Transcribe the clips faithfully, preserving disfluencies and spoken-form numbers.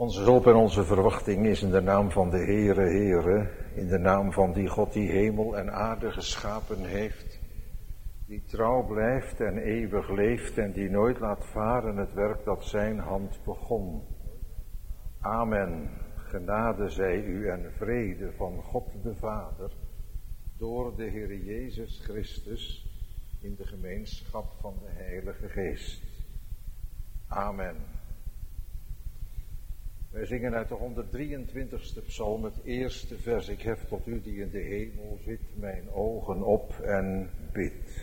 Onze hulp en onze verwachting is in de naam van de Heere, Heere, in de naam van die God die hemel en aarde geschapen heeft, die trouw blijft en eeuwig leeft en die nooit laat varen het werk dat zijn hand begon. Amen. Genade zij u en vrede van God de Vader, door de Heere Jezus Christus, in de gemeenschap van de Heilige Geest. Amen. Wij zingen uit de honderddrieëntwintigste psalm het eerste vers. Ik hef tot u die in de hemel zit mijn ogen op en bid.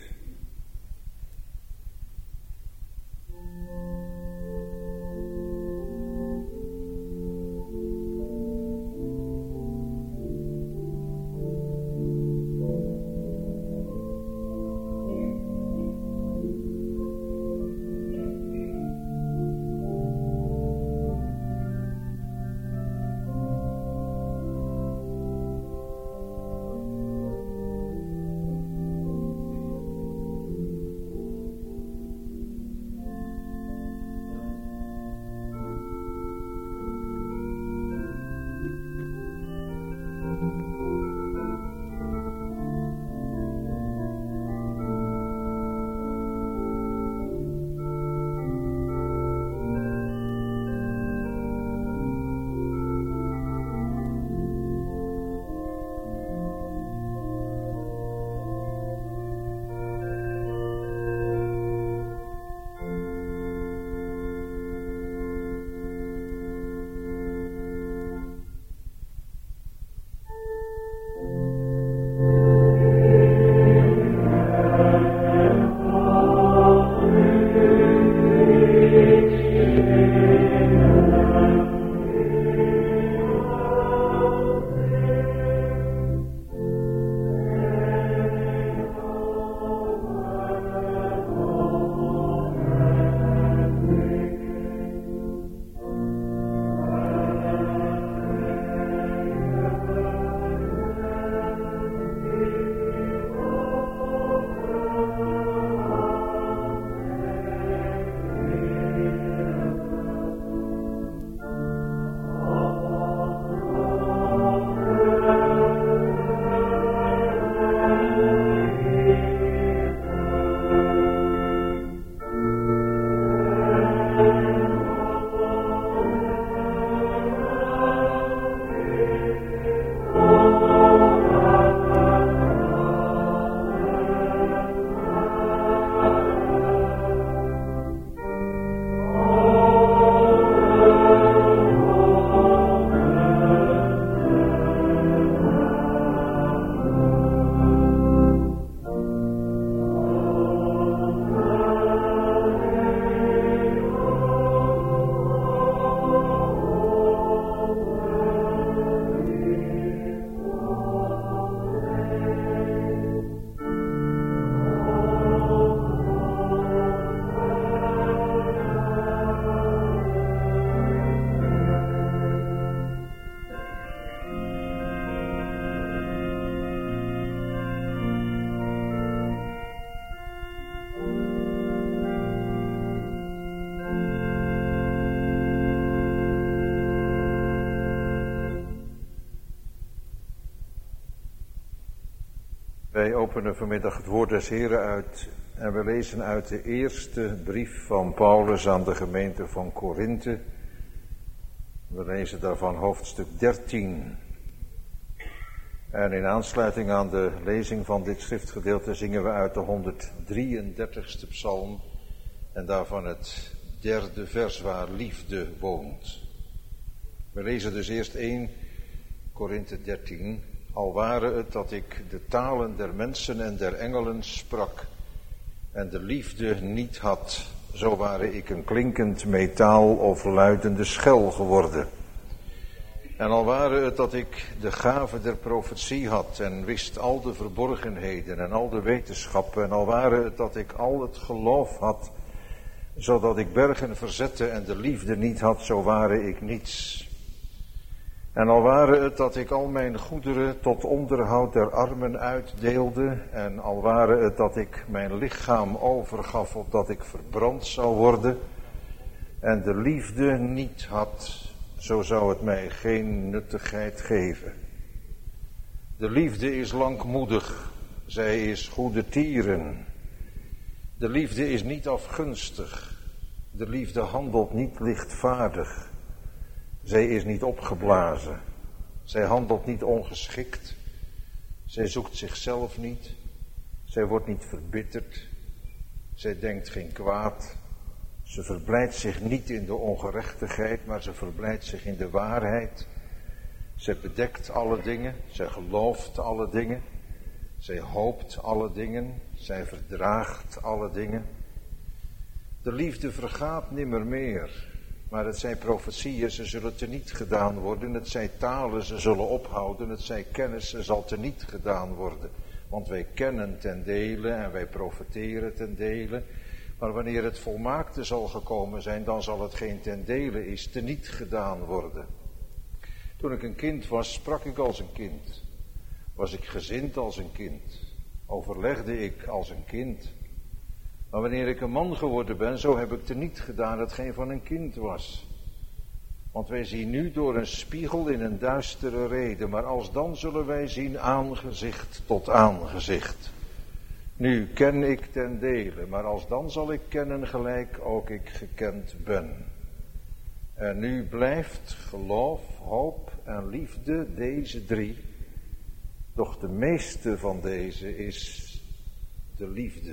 Wij openen vanmiddag het woord des Heren uit en we lezen uit de eerste brief van Paulus aan de gemeente van Korinthe. We lezen daarvan hoofdstuk dertien. En in aansluiting aan de lezing van dit schriftgedeelte zingen we uit de honderddrieëndertigste psalm en daarvan het derde vers waar liefde woont. We lezen dus eerst één Korinthe dertien. Al ware het dat ik de talen der mensen en der engelen sprak en de liefde niet had, zo ware ik een klinkend metaal of luidende schel geworden. En al ware het dat ik de gave der profetie had en wist al de verborgenheden en al de wetenschappen, en al ware het dat ik al het geloof had, zodat ik bergen verzette en de liefde niet had, zo ware ik niets. En al ware het dat ik al mijn goederen tot onderhoud der armen uitdeelde, en al ware het dat ik mijn lichaam overgaf opdat ik verbrand zou worden, en de liefde niet had, zo zou het mij geen nuttigheid geven. De liefde is langmoedig, zij is goede tieren. De liefde is niet afgunstig, de liefde handelt niet lichtvaardig. Zij is niet opgeblazen, zij handelt niet ongeschikt, zij zoekt zichzelf niet, zij wordt niet verbitterd, zij denkt geen kwaad. Ze verblijdt zich niet in de ongerechtigheid, maar ze verblijdt zich in de waarheid. Zij bedekt alle dingen, zij gelooft alle dingen, zij hoopt alle dingen, zij verdraagt alle dingen. De liefde vergaat nimmer meer, maar het zijn profetieën, ze zullen teniet gedaan worden. Het zijn talen, ze zullen ophouden. Het zijn kennis, ze zal teniet gedaan worden. Want wij kennen ten dele en wij profeteren ten dele. Maar wanneer het volmaakte zal gekomen zijn, dan zal het geen ten dele is, teniet gedaan worden. Toen ik een kind was, sprak ik als een kind. Was ik gezind als een kind. Overlegde ik als een kind. Maar wanneer ik een man geworden ben, zo heb ik teniet gedaan hetgeen van een kind was. Want wij zien nu door een spiegel in een duistere reden, maar alsdan zullen wij zien aangezicht tot aangezicht. Nu ken ik ten dele, maar alsdan zal ik kennen gelijk ook ik gekend ben. En nu blijft geloof, hoop en liefde, deze drie. Doch de meeste van deze is de liefde.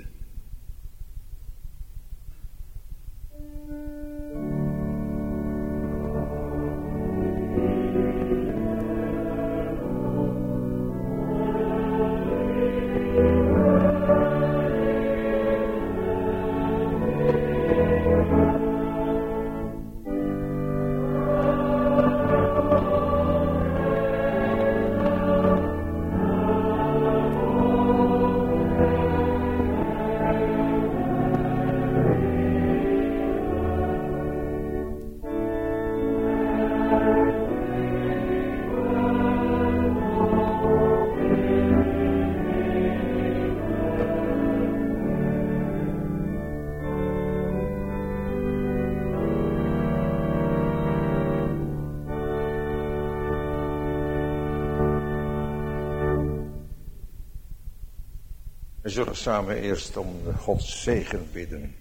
We zullen samen eerst om Gods zegen bidden.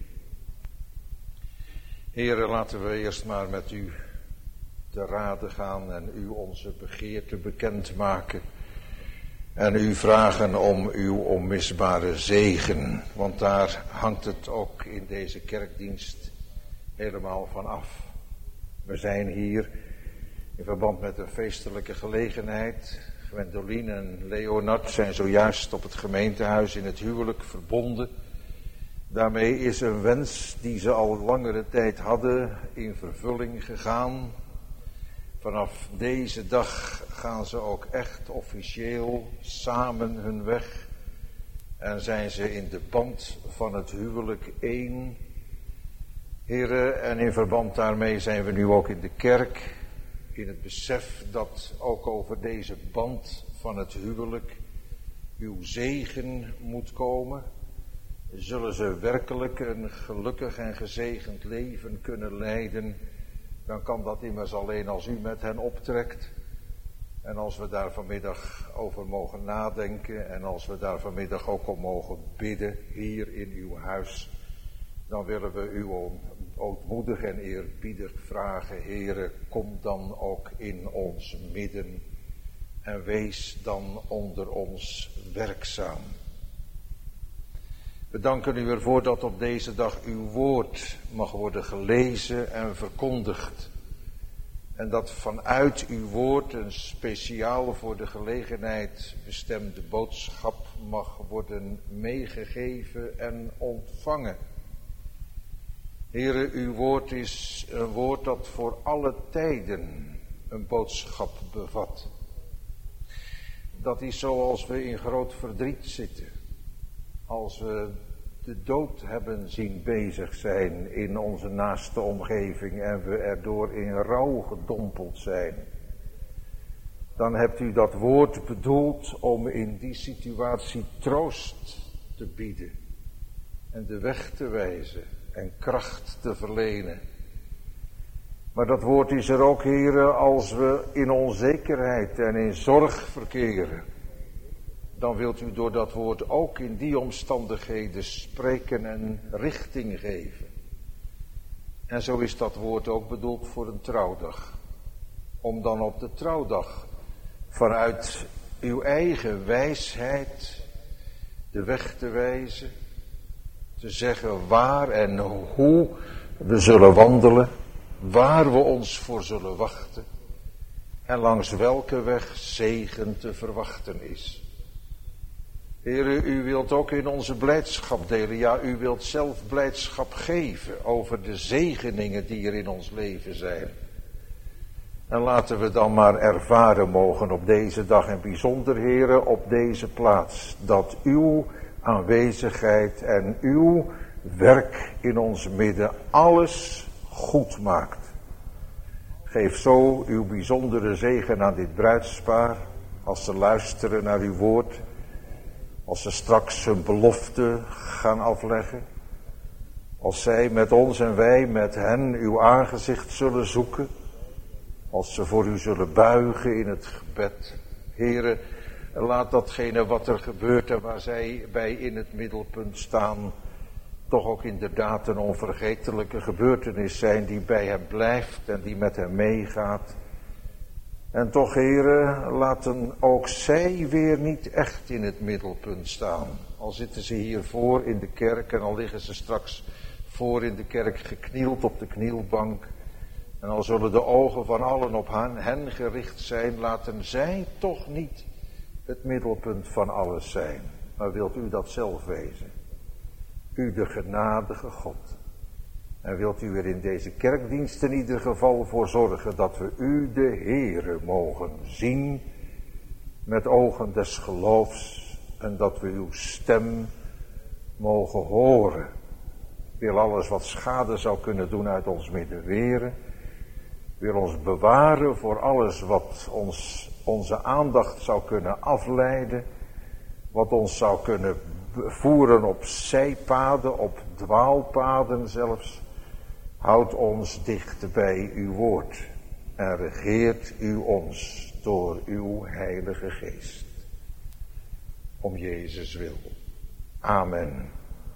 Heren, laten we eerst maar met u te raden gaan en u onze begeerte bekendmaken. En u vragen om uw onmisbare zegen, want daar hangt het ook in deze kerkdienst helemaal van af. We zijn hier in verband met een feestelijke gelegenheid. Gwendoline en Leonard zijn zojuist op het gemeentehuis in het huwelijk verbonden. Daarmee is een wens die ze al langere tijd hadden in vervulling gegaan. Vanaf deze dag gaan ze ook echt officieel samen hun weg. En zijn ze in de band van het huwelijk één. Heren, en in verband daarmee zijn we nu ook in de kerk. In het besef dat ook over deze band van het huwelijk uw zegen moet komen. Zullen ze werkelijk een gelukkig en gezegend leven kunnen leiden, dan kan dat immers alleen als u met hen optrekt. En als we daar vanmiddag over mogen nadenken en als we daar vanmiddag ook om mogen bidden hier in uw huis, dan willen we u ootmoedig en eerbiedig vragen, Heere, kom dan ook in ons midden en wees dan onder ons werkzaam. We danken u ervoor dat op deze dag uw woord mag worden gelezen en verkondigd. En dat vanuit uw woord een speciaal voor de gelegenheid bestemde boodschap mag worden meegegeven en ontvangen. Heere, uw woord is een woord dat voor alle tijden een boodschap bevat. Dat is zoals we in groot verdriet zitten. Als we de dood hebben zien bezig zijn in onze naaste omgeving en we erdoor in rouw gedompeld zijn. Dan hebt u dat woord bedoeld om in die situatie troost te bieden en de weg te wijzen en kracht te verlenen. Maar dat woord is er ook, heren, als we in onzekerheid en in zorg verkeren. Dan wilt u door dat woord ook in die omstandigheden spreken en richting geven. En zo is dat woord ook bedoeld voor een trouwdag. Om dan op de trouwdag vanuit uw eigen wijsheid de weg te wijzen. Te zeggen waar en hoe we zullen wandelen. Waar we ons voor zullen wachten. En langs welke weg zegen te verwachten is. Heere, u wilt ook in onze blijdschap delen. Ja, u wilt zelf blijdschap geven over de zegeningen die er in ons leven zijn. En laten we dan maar ervaren mogen op deze dag en bijzonder, Heere, op deze plaats. Dat uw aanwezigheid en uw werk in ons midden alles goed maakt. Geef zo uw bijzondere zegen aan dit bruidspaar. Als ze luisteren naar uw woord. Als ze straks hun belofte gaan afleggen. Als zij met ons en wij met hen uw aangezicht zullen zoeken. Als ze voor u zullen buigen in het gebed. Heere, laat datgene wat er gebeurt en waar zij bij in het middelpunt staan, toch ook inderdaad een onvergetelijke gebeurtenis zijn die bij hem blijft en die met hem meegaat. En toch, Heere, laten ook zij weer niet echt in het middelpunt staan. Al zitten ze hier voor in de kerk en al liggen ze straks voor in de kerk geknield op de knielbank. En al zullen de ogen van allen op hen gericht zijn, laten zij toch niet het middelpunt van alles zijn. Maar wilt u dat zelf wezen? U de genadige God. En wilt u er in deze kerkdienst in ieder geval voor zorgen dat we u de Heere mogen zien met ogen des geloofs en dat we uw stem mogen horen. Wil alles wat schade zou kunnen doen uit ons midden weren. Wil ons bewaren voor alles wat ons, onze aandacht zou kunnen afleiden. Wat ons zou kunnen voeren op zijpaden, op dwaalpaden zelfs. Houd ons dicht bij uw woord en regeert u ons door uw heilige geest. Om Jezus wil. Amen.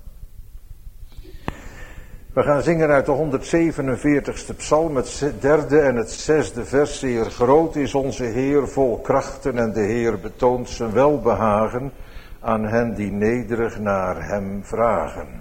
We gaan zingen uit de honderdzevenenveertigste psalm, het derde en het zesde vers. Zeer groot is onze Heer vol krachten en de Heer betoont zijn welbehagen aan hen die nederig naar hem vragen.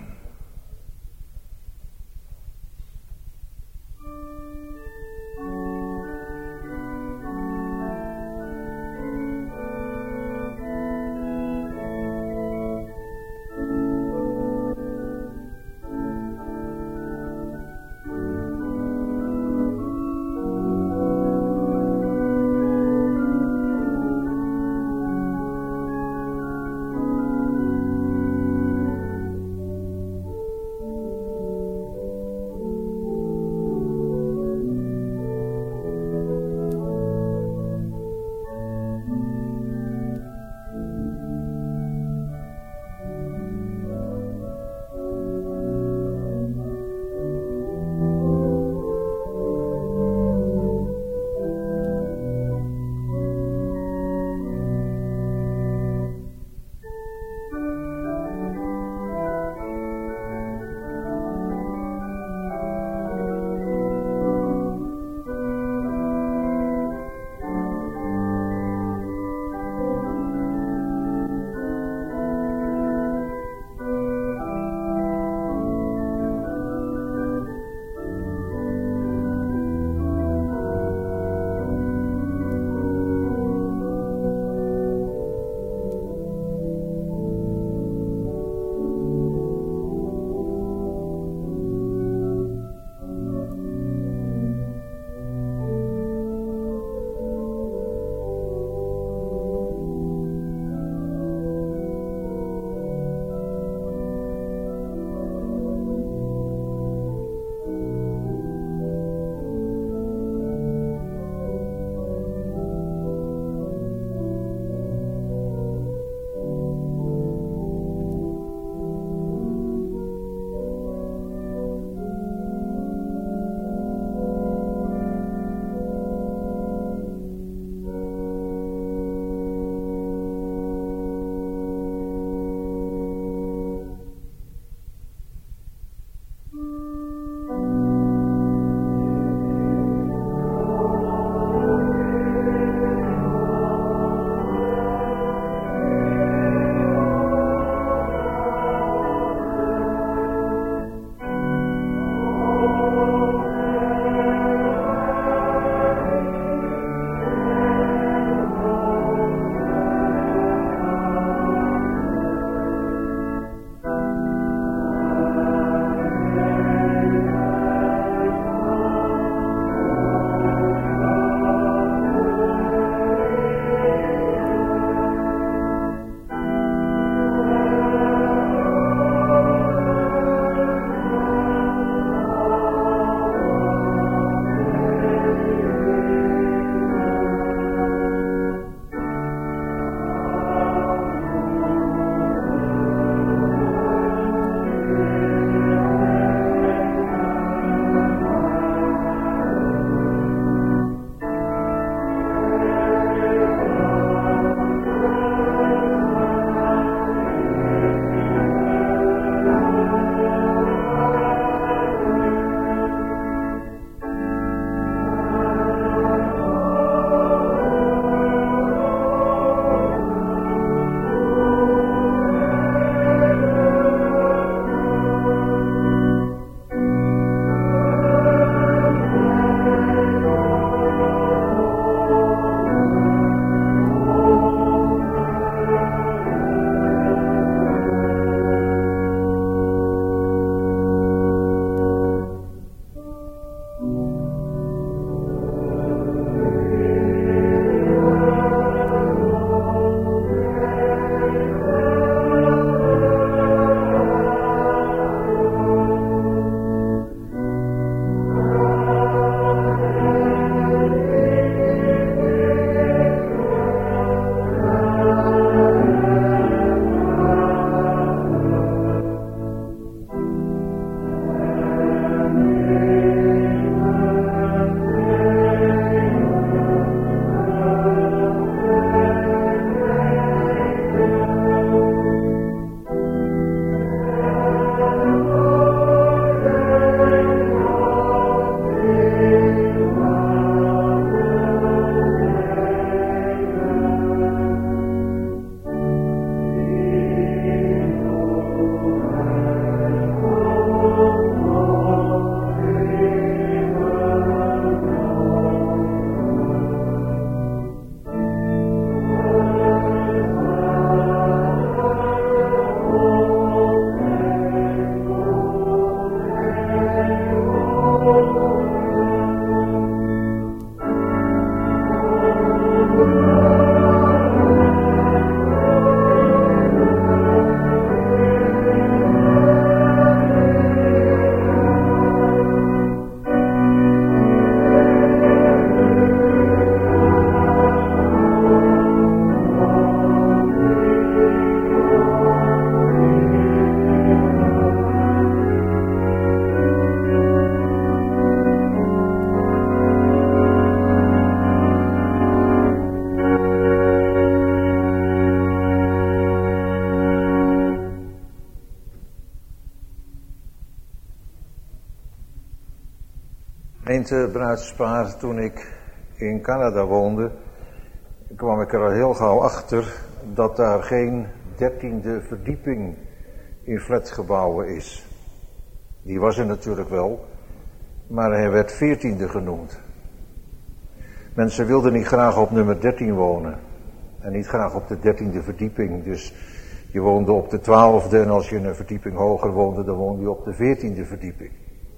Gemeente Bruidspaar, toen ik in Canada woonde, kwam ik er al heel gauw achter dat daar geen dertiende verdieping in flatgebouwen is. Die was er natuurlijk wel, maar hij werd veertiende genoemd. Mensen wilden niet graag op nummer dertien wonen en niet graag op de dertiende verdieping, dus je woonde op de twaalfde en als je een verdieping hoger woonde, dan woonde je op de veertiende verdieping.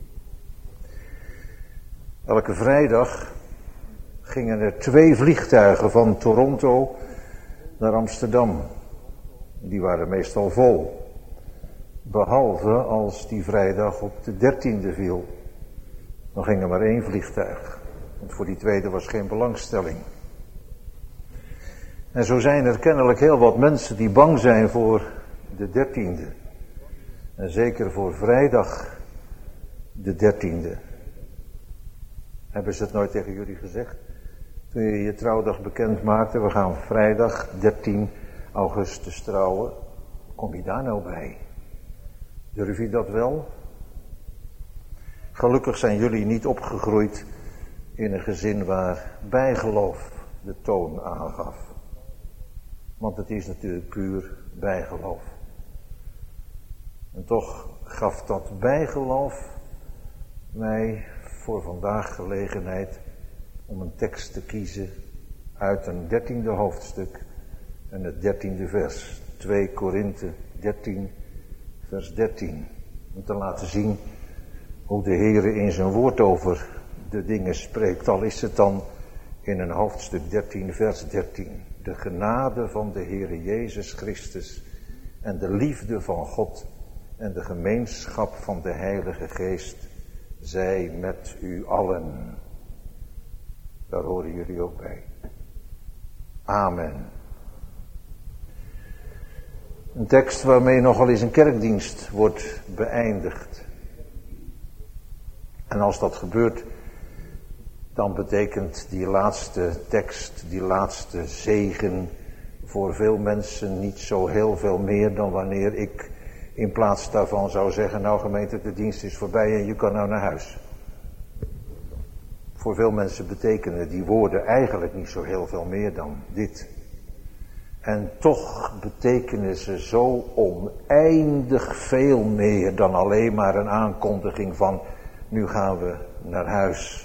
Elke vrijdag gingen er twee vliegtuigen van Toronto naar Amsterdam. Die waren meestal vol. Behalve als die vrijdag op de dertiende viel. Dan ging er maar één vliegtuig. Want voor die tweede was geen belangstelling. En zo zijn er kennelijk heel wat mensen die bang zijn voor de dertiende. En zeker voor vrijdag de dertiende. Hebben ze het nooit tegen jullie gezegd? Toen je je trouwdag bekend maakte, we gaan vrijdag dertien augustus trouwen. Kom je daar nou bij? Durf je dat wel? Gelukkig zijn jullie niet opgegroeid in een gezin waar bijgeloof de toon aangaf. Want het is natuurlijk puur bijgeloof. En toch gaf dat bijgeloof mij voor vandaag gelegenheid om een tekst te kiezen uit een dertiende hoofdstuk en het dertiende vers. twee Korinthe dertien, vers dertien. Om te laten zien hoe de Heere in zijn woord over de dingen spreekt. Al is het dan in een hoofdstuk dertien, vers dertien. De genade van de Heere Jezus Christus en de liefde van God en de gemeenschap van de Heilige Geest zij met u allen. Daar horen jullie ook bij. Amen. Een tekst waarmee nogal eens een kerkdienst wordt beëindigd. En als dat gebeurt, dan betekent die laatste tekst, die laatste zegen voor veel mensen niet zo heel veel meer dan wanneer ik in plaats daarvan zou zeggen, nou gemeente, de dienst is voorbij en je kan nou naar huis. Voor veel mensen betekenen die woorden eigenlijk niet zo heel veel meer dan dit. En toch betekenen ze zo oneindig veel meer dan alleen maar een aankondiging van, nu gaan we naar huis.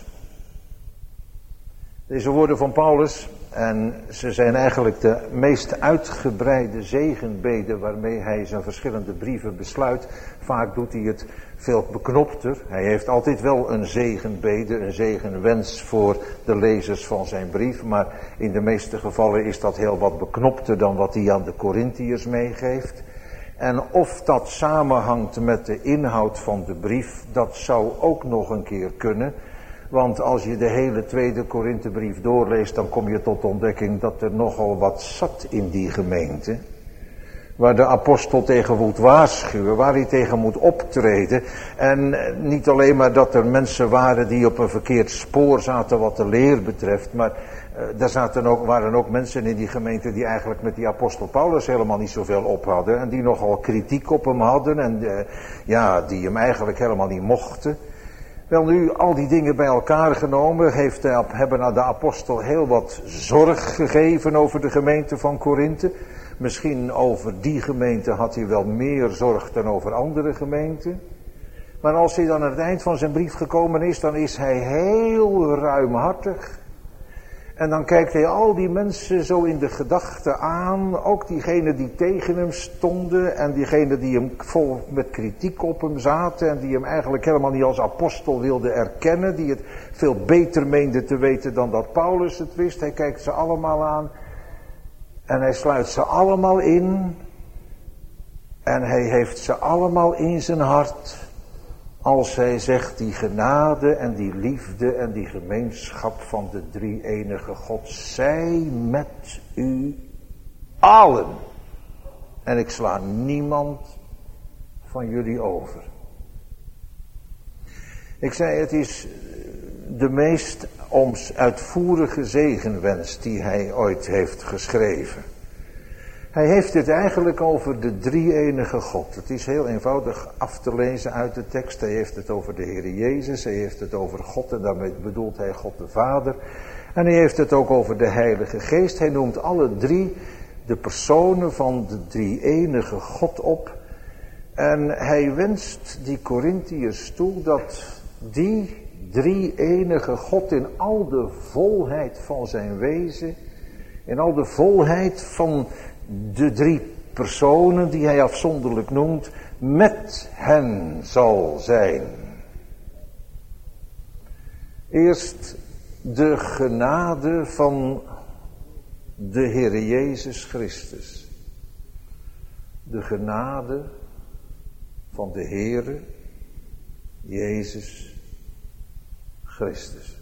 Deze woorden van Paulus, en ze zijn eigenlijk de meest uitgebreide zegenbeden waarmee hij zijn verschillende brieven besluit. Vaak doet hij het veel beknopter. Hij heeft altijd wel een zegenbede, een zegenwens voor de lezers van zijn brief. Maar in de meeste gevallen is dat heel wat beknopter dan wat hij aan de Korintiërs meegeeft. En of dat samenhangt met de inhoud van de brief, dat zou ook nog een keer kunnen. Want als je de hele tweede Korinthebrief doorleest, dan kom je tot de ontdekking dat er nogal wat zat in die gemeente. Waar de apostel tegen moet waarschuwen, waar hij tegen moet optreden. En niet alleen maar dat er mensen waren die op een verkeerd spoor zaten wat de leer betreft. Maar uh, er zaten ook, waren ook mensen in die gemeente die eigenlijk met die apostel Paulus helemaal niet zoveel op hadden. En die nogal kritiek op hem hadden en uh, ja, die hem eigenlijk helemaal niet mochten. Wel nu, al die dingen bij elkaar genomen, heeft de, hebben aan de apostel heel wat zorg gegeven over de gemeente van Korinthe. Misschien over die gemeente had hij wel meer zorg dan over andere gemeenten. Maar als hij dan aan het eind van zijn brief gekomen is, dan is hij heel ruimhartig. En dan kijkt hij al die mensen zo in de gedachten aan, ook diegenen die tegen hem stonden en diegenen die hem vol met kritiek op hem zaten en die hem eigenlijk helemaal niet als apostel wilden erkennen, die het veel beter meenden te weten dan dat Paulus het wist. Hij kijkt ze allemaal aan en hij sluit ze allemaal in en hij heeft ze allemaal in zijn hart. Als hij zegt, die genade en die liefde en die gemeenschap van de drie-enige God, zij met u allen. En ik sla niemand van jullie over. Ik zei, het is de meest uitvoerige zegenwens die hij ooit heeft geschreven. Hij heeft het eigenlijk over de drie-enige God. Het is heel eenvoudig af te lezen uit de tekst. Hij heeft het over de Heer Jezus, hij heeft het over God en daarmee bedoelt hij God de Vader. En hij heeft het ook over de Heilige Geest. Hij noemt alle drie de personen van de drie-enige God op. En hij wenst die Korintiërs toe dat die drie-enige God in al de volheid van zijn wezen, in al de volheid van de drie personen die hij afzonderlijk noemt, met hen zal zijn. Eerst de genade van de Heere Jezus Christus. De genade van de Heere Jezus Christus.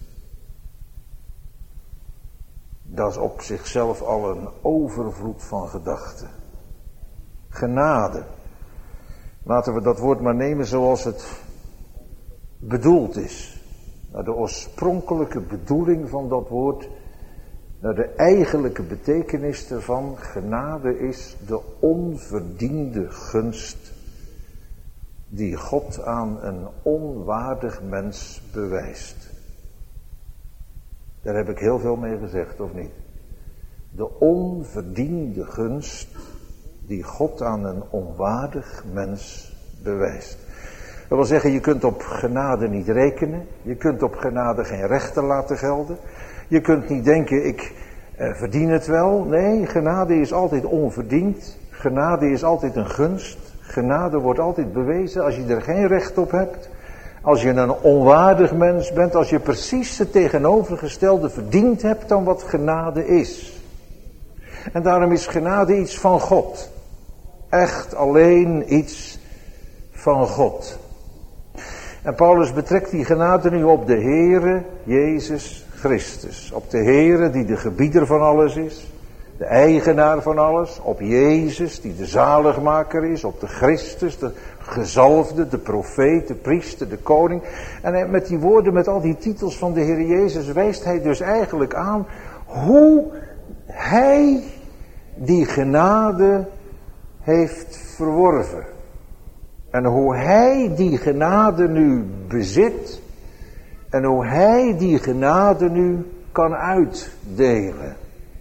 Dat is op zichzelf al een overvloed van gedachten. Genade. Laten we dat woord maar nemen zoals het bedoeld is. Naar de oorspronkelijke bedoeling van dat woord. Naar de eigenlijke betekenis ervan. Genade is de onverdiende gunst die God aan een onwaardig mens bewijst. Daar heb ik heel veel mee gezegd, of niet? De onverdiende gunst die God aan een onwaardig mens bewijst. Dat wil zeggen, je kunt op genade niet rekenen. Je kunt op genade geen rechten laten gelden. Je kunt niet denken, ik eh, verdien het wel. Nee, genade is altijd onverdiend. Genade is altijd een gunst. Genade wordt altijd bewezen als je er geen recht op hebt. Als je een onwaardig mens bent, als je precies het tegenovergestelde verdiend hebt dan wat genade is. En daarom is genade iets van God. Echt alleen iets van God. En Paulus betrekt die genade nu op de Heere Jezus Christus. Op de Heere die de gebieder van alles is. De eigenaar van alles. Op Jezus die de zaligmaker is. Op de Christus, de gezalfde, de profeet, de priester, de koning. En met die woorden, met al die titels van de Heer Jezus, wijst hij dus eigenlijk aan hoe hij die genade heeft verworven. En hoe hij die genade nu bezit. En hoe hij die genade nu kan uitdelen.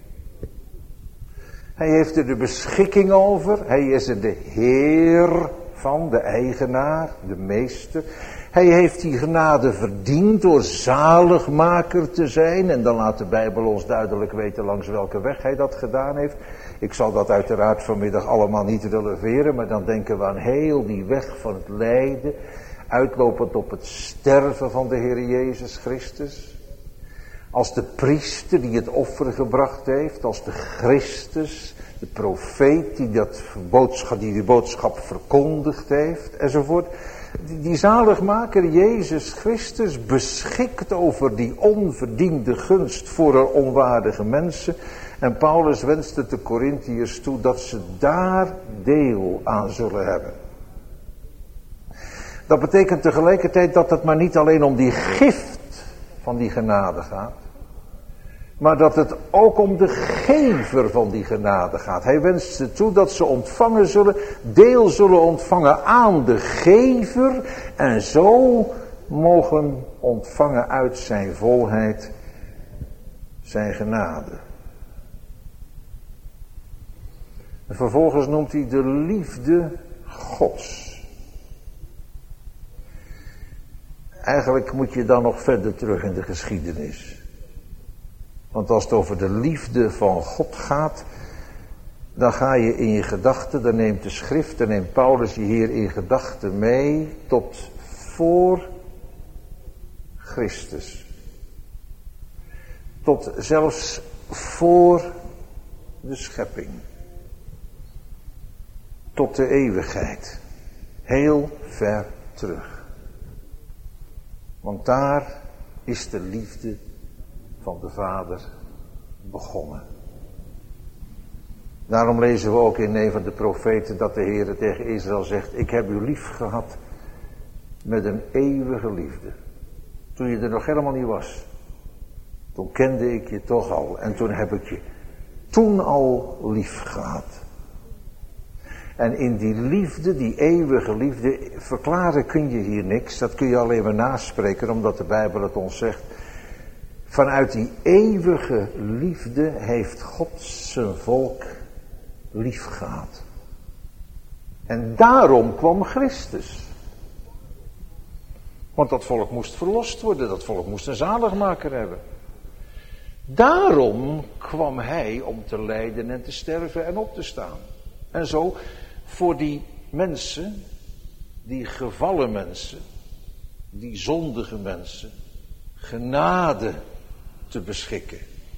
Hij heeft er de beschikking over. Hij is er de Heer van, de eigenaar, de meester. Hij heeft die genade verdiend door zaligmaker te zijn. En dan laat de Bijbel ons duidelijk weten langs welke weg hij dat gedaan heeft. Ik zal dat uiteraard vanmiddag allemaal niet releveren. Maar dan denken we aan heel die weg van het lijden. Uitlopend op het sterven van de Heer Jezus Christus. Als de priester die het offer gebracht heeft. Als de Christus, de profeet die, dat boodschap, die die boodschap verkondigd heeft. Enzovoort. Die, die zaligmaker Jezus Christus beschikt over die onverdiende gunst voor de onwaardige mensen. En Paulus wenst het de Korintiërs toe dat ze daar deel aan zullen hebben. Dat betekent tegelijkertijd dat het maar niet alleen om die gift van die genade gaat. Maar dat het ook om de gever van die genade gaat. Hij wenst ze toe dat ze ontvangen zullen, deel zullen ontvangen aan de gever. En zo mogen ontvangen uit zijn volheid zijn genade. En vervolgens noemt hij de liefde Gods. Eigenlijk moet je dan nog verder terug in de geschiedenis. Want als het over de liefde van God gaat, dan ga je in je gedachten, dan neemt de schrift, dan neemt Paulus je hier in gedachten mee tot voor Christus. Tot zelfs voor de schepping. Tot de eeuwigheid. Heel ver terug. Want daar is de liefde van de Vader begonnen. Daarom lezen we ook in een van de profeten dat de Heer tegen Israël zegt: ik heb u lief gehad met een eeuwige liefde. Toen je er nog helemaal niet was. Toen kende ik je toch al. En toen heb ik je toen al lief gehad. En in die liefde, die eeuwige liefde, verklaren kun je hier niks. Dat kun je alleen maar naspreken, omdat de Bijbel het ons zegt. Vanuit die eeuwige liefde heeft God zijn volk lief gehad. En daarom kwam Christus. Want dat volk moest verlost worden, dat volk moest een zaligmaker hebben. Daarom kwam hij om te lijden en te sterven en op te staan. En zo voor die mensen, die gevallen mensen, die zondige mensen, genade te beschikken.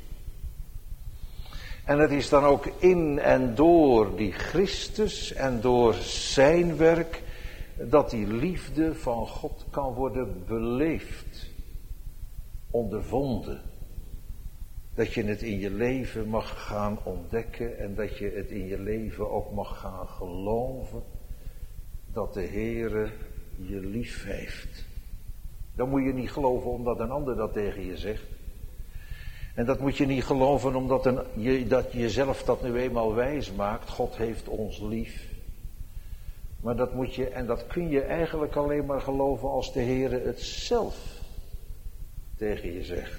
En het is dan ook in en door die Christus en door zijn werk dat die liefde van God kan worden beleefd, ondervonden. Dat je het in je leven mag gaan ontdekken en dat je het in je leven ook mag gaan geloven dat de Heere je lief heeft. Dan moet je niet geloven omdat een ander dat tegen je zegt. En dat moet je niet geloven omdat een, je, dat je jezelf dat nu eenmaal wijs maakt. God heeft ons lief. Maar dat moet je, en dat kun je eigenlijk alleen maar geloven als de Heere het zelf tegen je zegt.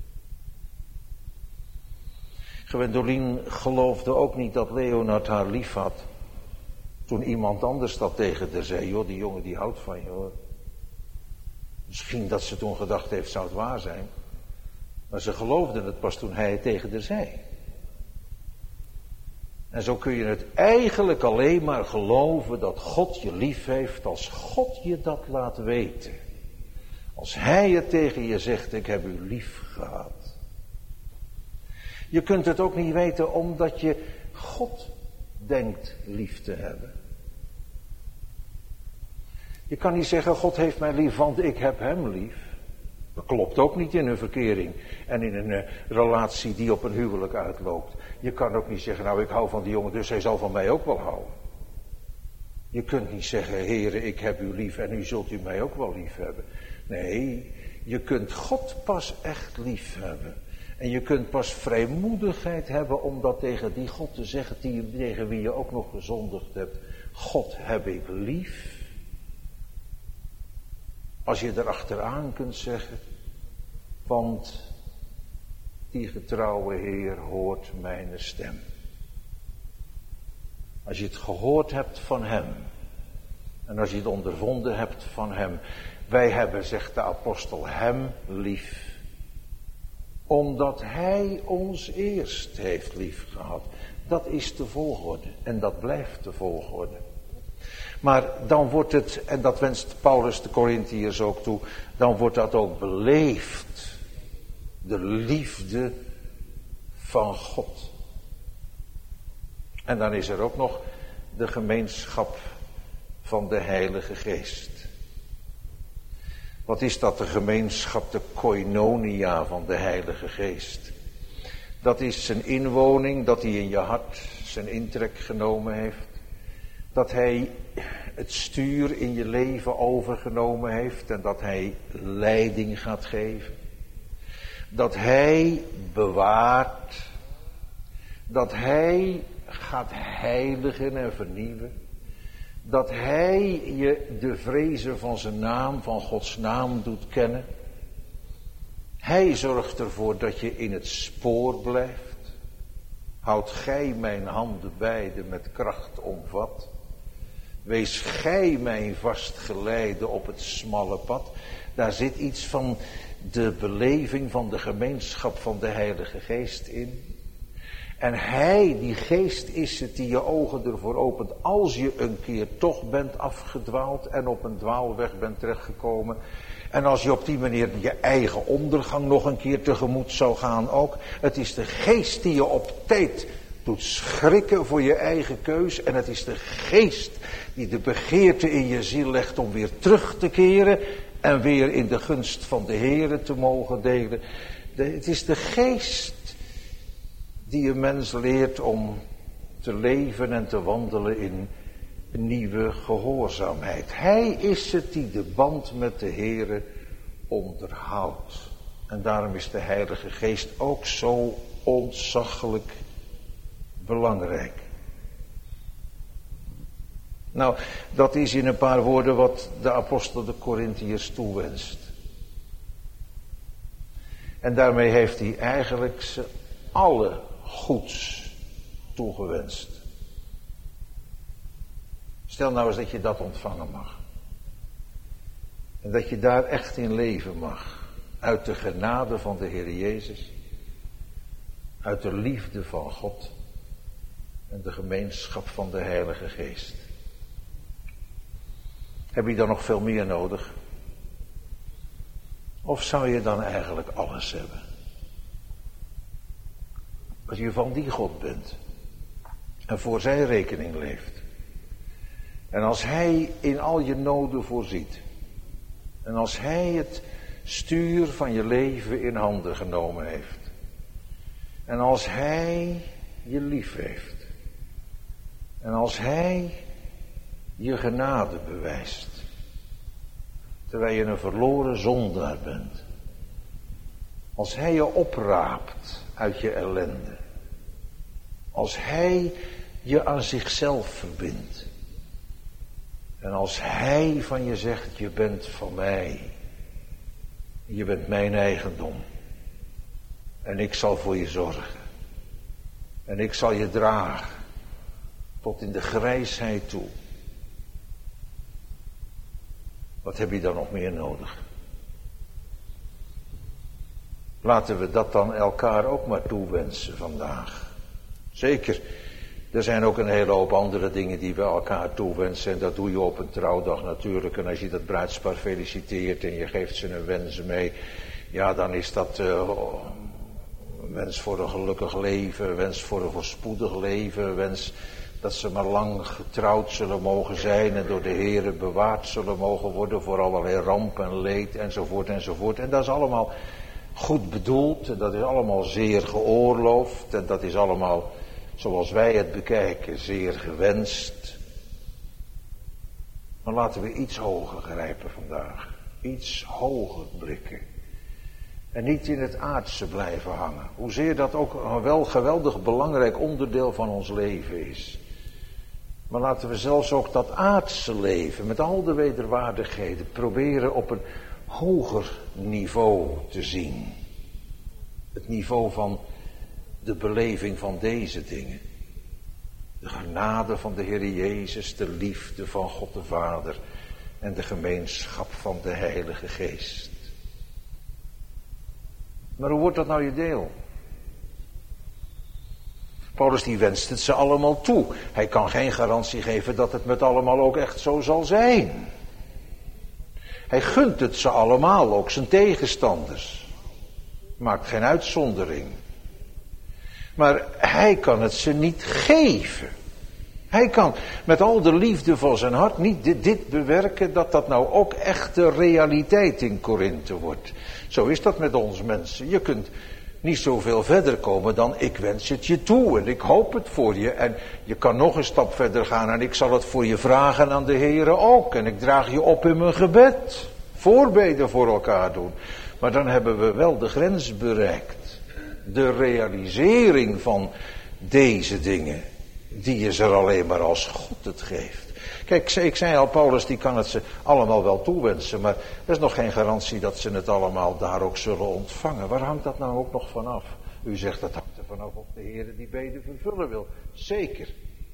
Gwendoline geloofde ook niet dat Leonard haar lief had. Toen iemand anders dat tegen haar zei, joh, die jongen die houdt van je hoor. Misschien dat ze toen gedacht heeft, zou het waar zijn. Maar ze geloofde het pas toen hij het tegen haar zei. En zo kun je het eigenlijk alleen maar geloven dat God je lief heeft als God je dat laat weten. Als hij het tegen je zegt, ik heb u lief gehad. Je kunt het ook niet weten omdat je God denkt lief te hebben. Je kan niet zeggen, God heeft mij lief, want ik heb hem lief. Dat klopt ook niet in een verkering en in een uh, relatie die op een huwelijk uitloopt. Je kan ook niet zeggen, nou ik hou van die jongen, dus hij zal van mij ook wel houden. Je kunt niet zeggen, Heere, ik heb u lief en nu zult u mij ook wel lief hebben. Nee, je kunt God pas echt lief hebben. En je kunt pas vrijmoedigheid hebben om dat tegen die God te zeggen, die, tegen wie je ook nog gezondigd hebt. God heb ik lief. Als je erachteraan kunt zeggen, want die getrouwe Heer hoort mijn stem. Als je het gehoord hebt van hem, en als je het ondervonden hebt van hem. Wij hebben, zegt de apostel, hem lief. Omdat hij ons eerst heeft lief gehad. Dat is de volgorde en dat blijft de volgorde. Maar dan wordt het, en dat wenst Paulus de Korintiërs ook toe, dan wordt dat ook beleefd. De liefde van God. En dan is er ook nog de gemeenschap van de Heilige Geest. Wat is dat, de gemeenschap, de koinonia van de Heilige Geest? Dat is zijn inwoning, dat hij in je hart zijn intrek genomen heeft. Dat hij het stuur in je leven overgenomen heeft en dat hij leiding gaat geven. Dat hij bewaart. Dat hij gaat heiligen en vernieuwen. Dat hij je de vrezen van zijn naam, van Gods naam doet kennen. Hij zorgt ervoor dat je in het spoor blijft. Houd gij mijn handen beide met kracht omvat. Wees gij mijn vastgeleide op het smalle pad. Daar zit iets van de beleving van de gemeenschap van de Heilige Geest in. En hij, die geest is het die je ogen ervoor opent als je een keer toch bent afgedwaald en op een dwaalweg bent terechtgekomen. En als je op die manier je eigen ondergang nog een keer tegemoet zou gaan ook. Het is de geest die je op tijd doet schrikken voor je eigen keus. En het is de geest die de begeerte in je ziel legt om weer terug te keren. En weer in de gunst van de Heere te mogen delen. De, het is de geest die een mens leert om te leven en te wandelen in nieuwe gehoorzaamheid. Hij is het die de band met de Heere onderhoudt. En daarom is de Heilige Geest ook zo ontzaglijk belangrijk. Nou, dat is in een paar woorden wat de apostel de Korintiërs toewenst. En daarmee heeft hij eigenlijk ze alle goeds toegewenst. Stel nou eens dat je dat ontvangen mag. En dat je daar echt in leven mag. Uit de genade van de Heer Jezus. Uit de liefde van God. En de gemeenschap van de Heilige Geest. Heb je dan nog veel meer nodig? Of zou je dan eigenlijk alles hebben? Als je van die God bent. En voor zijn rekening leeft. En als hij in al je noden voorziet. En als hij het stuur van je leven in handen genomen heeft. En als hij je lief heeft. En als hij je genade bewijst. Terwijl je een verloren zondaar bent. Als hij je opraapt uit je ellende. Als hij je aan zichzelf verbindt. En als hij van je zegt, je bent van mij. Je bent mijn eigendom. En ik zal voor je zorgen. En ik zal je dragen. Tot in de grijsheid toe. Wat heb je dan nog meer nodig? Laten we dat dan elkaar ook maar toewensen vandaag. Zeker, er zijn ook een hele hoop andere dingen die we elkaar toewensen. En dat doe je op een trouwdag natuurlijk. En als je dat bruidspaar feliciteert en je geeft ze een wens mee. Ja, dan is dat uh, een wens voor een gelukkig leven. Een wens voor een voorspoedig leven. Een wens dat ze maar lang getrouwd zullen mogen zijn. En door de Heere bewaard zullen mogen worden voor allerlei ramp en leed enzovoort enzovoort. En dat is allemaal goed bedoeld. En dat is allemaal zeer geoorloofd. En dat is allemaal, zoals wij het bekijken, zeer gewenst. Maar laten we iets hoger grijpen vandaag. Iets hoger blikken. En niet in het aardse blijven hangen. Hoezeer dat ook een wel geweldig belangrijk onderdeel van ons leven is. Maar laten we zelfs ook dat aardse leven met al de wederwaardigheden proberen op een hoger niveau te zien. Het niveau van de beleving van deze dingen. De genade van de Heer Jezus, de liefde van God de Vader en de gemeenschap van de Heilige Geest. Maar hoe wordt dat nou je deel? Paulus die wenst het ze allemaal toe. Hij kan geen garantie geven dat het met allemaal ook echt zo zal zijn. Hij gunt het ze allemaal, ook zijn tegenstanders. Maakt geen uitzondering. Maar hij kan het ze niet geven. Hij kan met al de liefde van zijn hart niet dit, dit bewerken, dat dat nou ook echt de realiteit in Korinthe wordt. Zo is dat met ons mensen. Je kunt niet zoveel verder komen dan ik wens het je toe en ik hoop het voor je. En je kan nog een stap verder gaan en ik zal het voor je vragen aan de Heere ook. En ik draag je op in mijn gebed. Voorbeden voor elkaar doen. Maar dan hebben we wel de grens bereikt. De realisering van deze dingen. Die is er alleen maar als God het geeft. Kijk, ik zei al, Paulus die kan het ze allemaal wel toewensen. Maar er is nog geen garantie dat ze het allemaal daar ook zullen ontvangen. Waar hangt dat nou ook nog vanaf? U zegt dat hangt er vanaf of de Heer die beden vervullen wil. Zeker.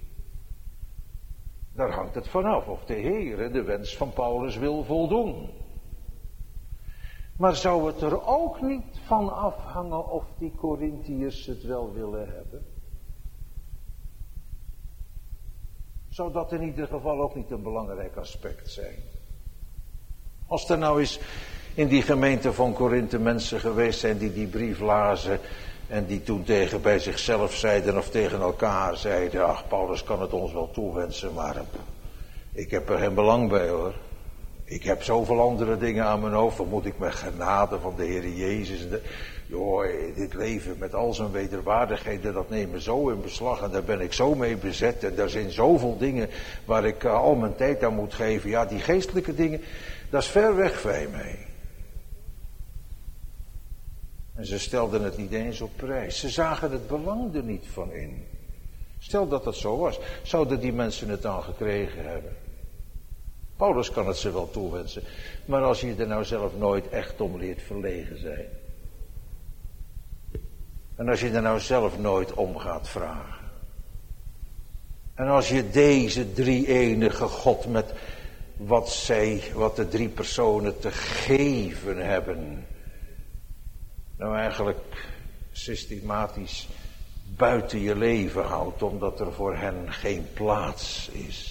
Daar hangt het vanaf of de Heer de wens van Paulus wil voldoen. Maar zou het er ook niet van afhangen of die Korintiërs het wel willen hebben? Zou dat in ieder geval ook niet een belangrijk aspect zijn? Als er nou eens in die gemeente van Korinthe mensen geweest zijn die die brief lazen en die toen tegen bij zichzelf zeiden of tegen elkaar zeiden, ach, Paulus kan het ons wel toewensen, maar ik heb er geen belang bij hoor. Ik heb zoveel andere dingen aan mijn hoofd, dan moet ik met genade van de Heer Jezus. De, joh, dit leven met al zijn wederwaardigheden, dat nemen zo in beslag en daar ben ik zo mee bezet. En er zijn zoveel dingen waar ik uh, al mijn tijd aan moet geven. Ja, die geestelijke dingen, dat is ver weg bij mij. En ze stelden het niet eens op prijs. Ze zagen het belang er niet van in. Stel dat dat zo was, zouden die mensen het dan gekregen hebben? Paulus kan het ze wel toewensen, maar als je er nou zelf nooit echt om leert verlegen zijn. En als je er nou zelf nooit om gaat vragen. En als je deze drie-enige God met wat zij, wat de drie personen te geven hebben, nou eigenlijk systematisch buiten je leven houdt, omdat er voor hen geen plaats is.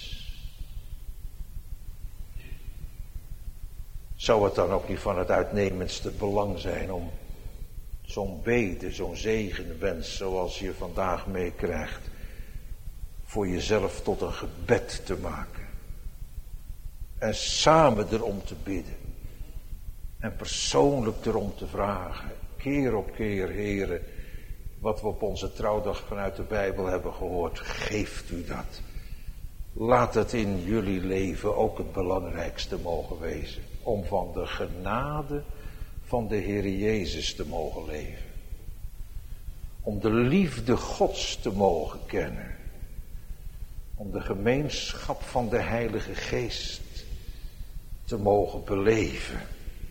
Zou het dan ook niet van het uitnemendste belang zijn om zo'n bede, zo'n zegenwens zoals je vandaag meekrijgt, voor jezelf tot een gebed te maken. En samen erom te bidden. En persoonlijk erom te vragen. Keer op keer, heren, wat we op onze trouwdag vanuit de Bijbel hebben gehoord, geeft u dat. Laat het in jullie leven ook het belangrijkste mogen wezen. Om van de genade van de Heer Jezus te mogen leven. Om de liefde Gods te mogen kennen. Om de gemeenschap van de Heilige Geest te mogen beleven.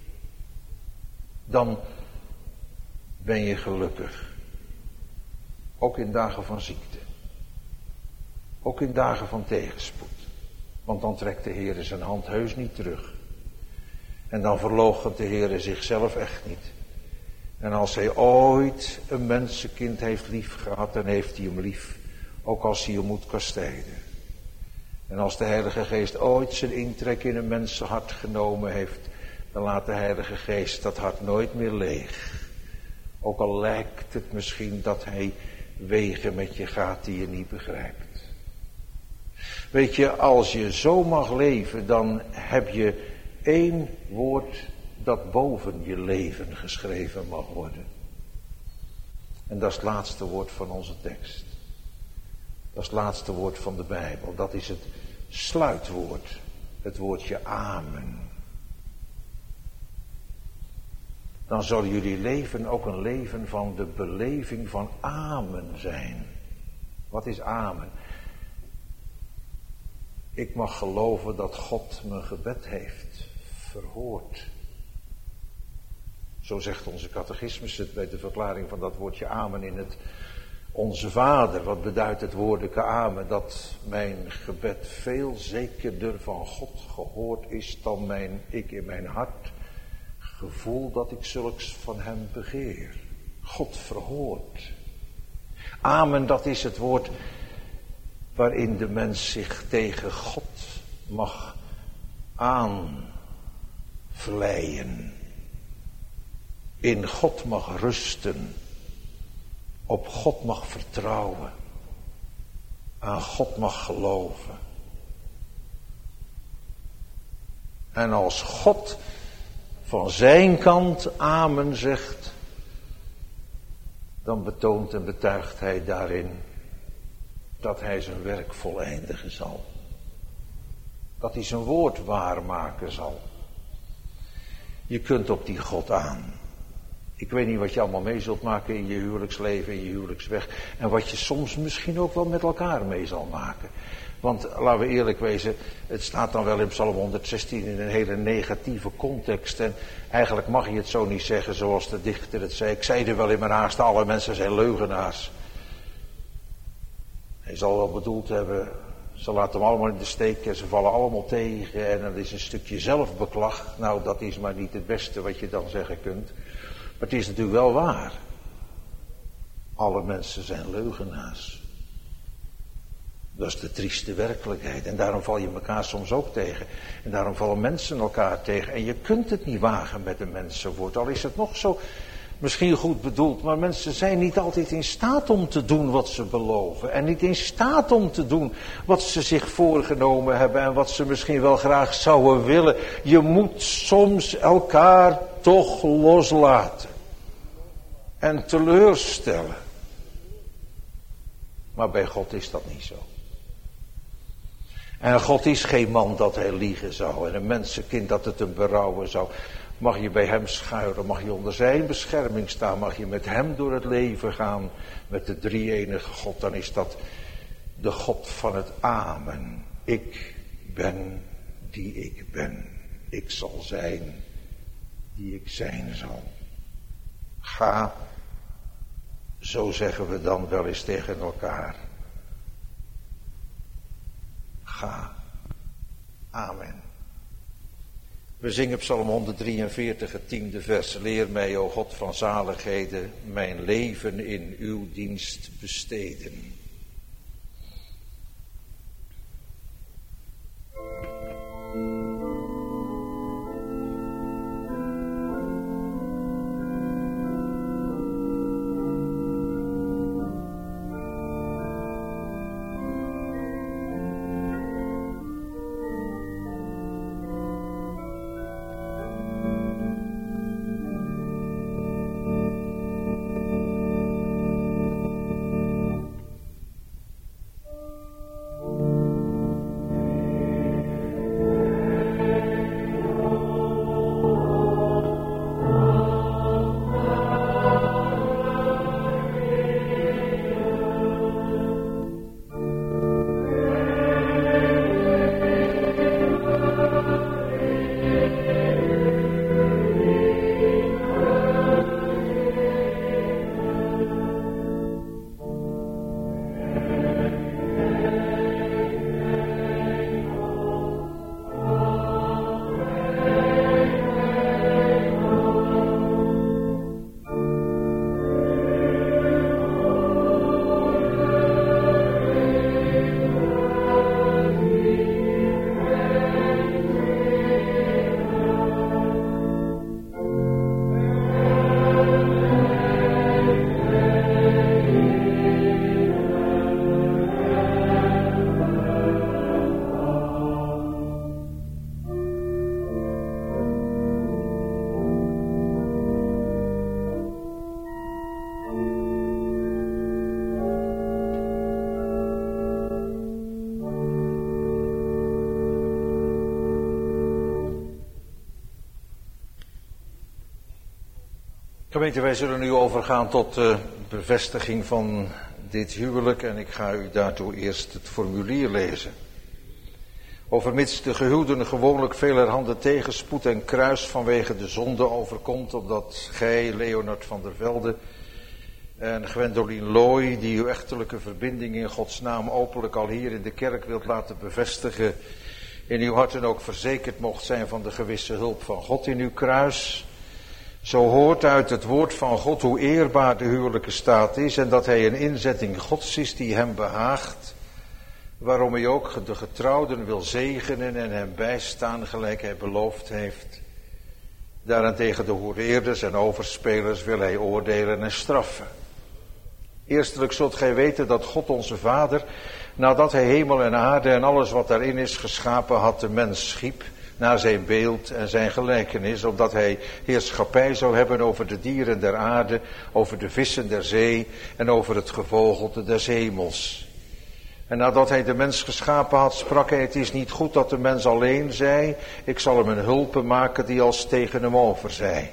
Dan ben je gelukkig. Ook in dagen van ziekte. Ook in dagen van tegenspoed. Want dan trekt de Heer zijn hand heus niet terug. En dan verloochent de Heer zichzelf echt niet. En als hij ooit een mensenkind heeft lief gehad, dan heeft hij hem lief. Ook als hij hem moet kastijden. En als de Heilige Geest ooit zijn intrek in een mensenhart genomen heeft, dan laat de Heilige Geest dat hart nooit meer leeg. Ook al lijkt het misschien dat hij wegen met je gaat die je niet begrijpt. Weet je, als je zo mag leven, dan heb je één woord dat boven je leven geschreven mag worden. En dat is het laatste woord van onze tekst. Dat is het laatste woord van de Bijbel. Dat is het sluitwoord. Het woordje amen. Dan zal jullie leven ook een leven van de beleving van amen zijn. Wat is amen? Ik mag geloven dat God mijn gebed heeft verhoord. Zo zegt onze catechismus het bij de verklaring van dat woordje amen in het Onze Vader. Wat beduidt het woordelijke amen? Dat mijn gebed veel zekerder van God gehoord is dan mijn, ik in mijn hart gevoel dat ik zulks van hem begeer. God verhoort. Amen, dat is het woord waarin de mens zich tegen God mag aanvleien. In God mag rusten. Op God mag vertrouwen. Aan God mag geloven. En als God van zijn kant amen zegt, dan betoont en betuigt hij daarin dat hij zijn werk voleindigen zal. Dat hij zijn woord waarmaken zal. Je kunt op die God aan. Ik weet niet wat je allemaal mee zult maken in je huwelijksleven, in je huwelijksweg. En wat je soms misschien ook wel met elkaar mee zal maken. Want laten we eerlijk wezen, het staat dan wel in Psalm honderdzestien in een hele negatieve context. En eigenlijk mag je het zo niet zeggen zoals de dichter het zei. Ik zei er wel in mijn haast, alle mensen zijn leugenaars. Hij zal wel bedoeld hebben, ze laten hem allemaal in de steek en ze vallen allemaal tegen. En dat is een stukje zelfbeklag. Nou, dat is maar niet het beste wat je dan zeggen kunt. Maar het is natuurlijk wel waar. Alle mensen zijn leugenaars. Dat is de trieste werkelijkheid. En daarom val je elkaar soms ook tegen. En daarom vallen mensen elkaar tegen. En je kunt het niet wagen met een mensenwoord. Al is het nog zo misschien goed bedoeld. Maar mensen zijn niet altijd in staat om te doen wat ze beloven. En niet in staat om te doen wat ze zich voorgenomen hebben. En wat ze misschien wel graag zouden willen. Je moet soms elkaar toch loslaten. En teleurstellen. Maar bij God is dat niet zo. En God is geen man dat hij liegen zou. En een mensenkind dat het hem berouwen zou. Mag je bij hem schuilen. Mag je onder zijn bescherming staan. Mag je met hem door het leven gaan. Met de drie-enige God. Dan is dat de God van het Amen. Ik ben die ik ben. Ik zal zijn die ik zijn zal. Ga, zo zeggen we dan wel eens tegen elkaar. Ga. Amen. We zingen Psalm honderddrieënveertig, het tiende vers. Leer mij, o God van zaligheden, mijn leven in uw dienst besteden. Gemeente, wij zullen nu overgaan tot de bevestiging van dit huwelijk en ik ga u daartoe eerst het formulier lezen. Overmits de gehuwden gewoonlijk velerhande tegenspoed en kruis vanwege de zonde overkomt, opdat gij, Leonard van der Velde en Gwendoline Looy, die uw echtelijke verbinding in Gods naam openlijk al hier in de kerk wilt laten bevestigen, in uw harten ook verzekerd mocht zijn van de gewisse hulp van God in uw kruis. Zo hoort uit het woord van God hoe eerbaar de huwelijke staat is en dat hij een inzetting Gods is die hem behaagt, waarom hij ook de getrouwden wil zegenen en hem bijstaan gelijk hij beloofd heeft. Daarentegen de hoereerders en overspelers wil hij oordelen en straffen. Eerstelijk zult gij weten dat God onze Vader, nadat hij hemel en aarde en alles wat daarin is geschapen had, de mens schiep, naar zijn beeld en zijn gelijkenis, opdat hij heerschappij zou hebben over de dieren der aarde, over de vissen der zee en over het gevogelte des hemels. En nadat hij de mens geschapen had, sprak hij, het is niet goed dat de mens alleen zij, ik zal hem een hulpe maken die als tegen hem over zij.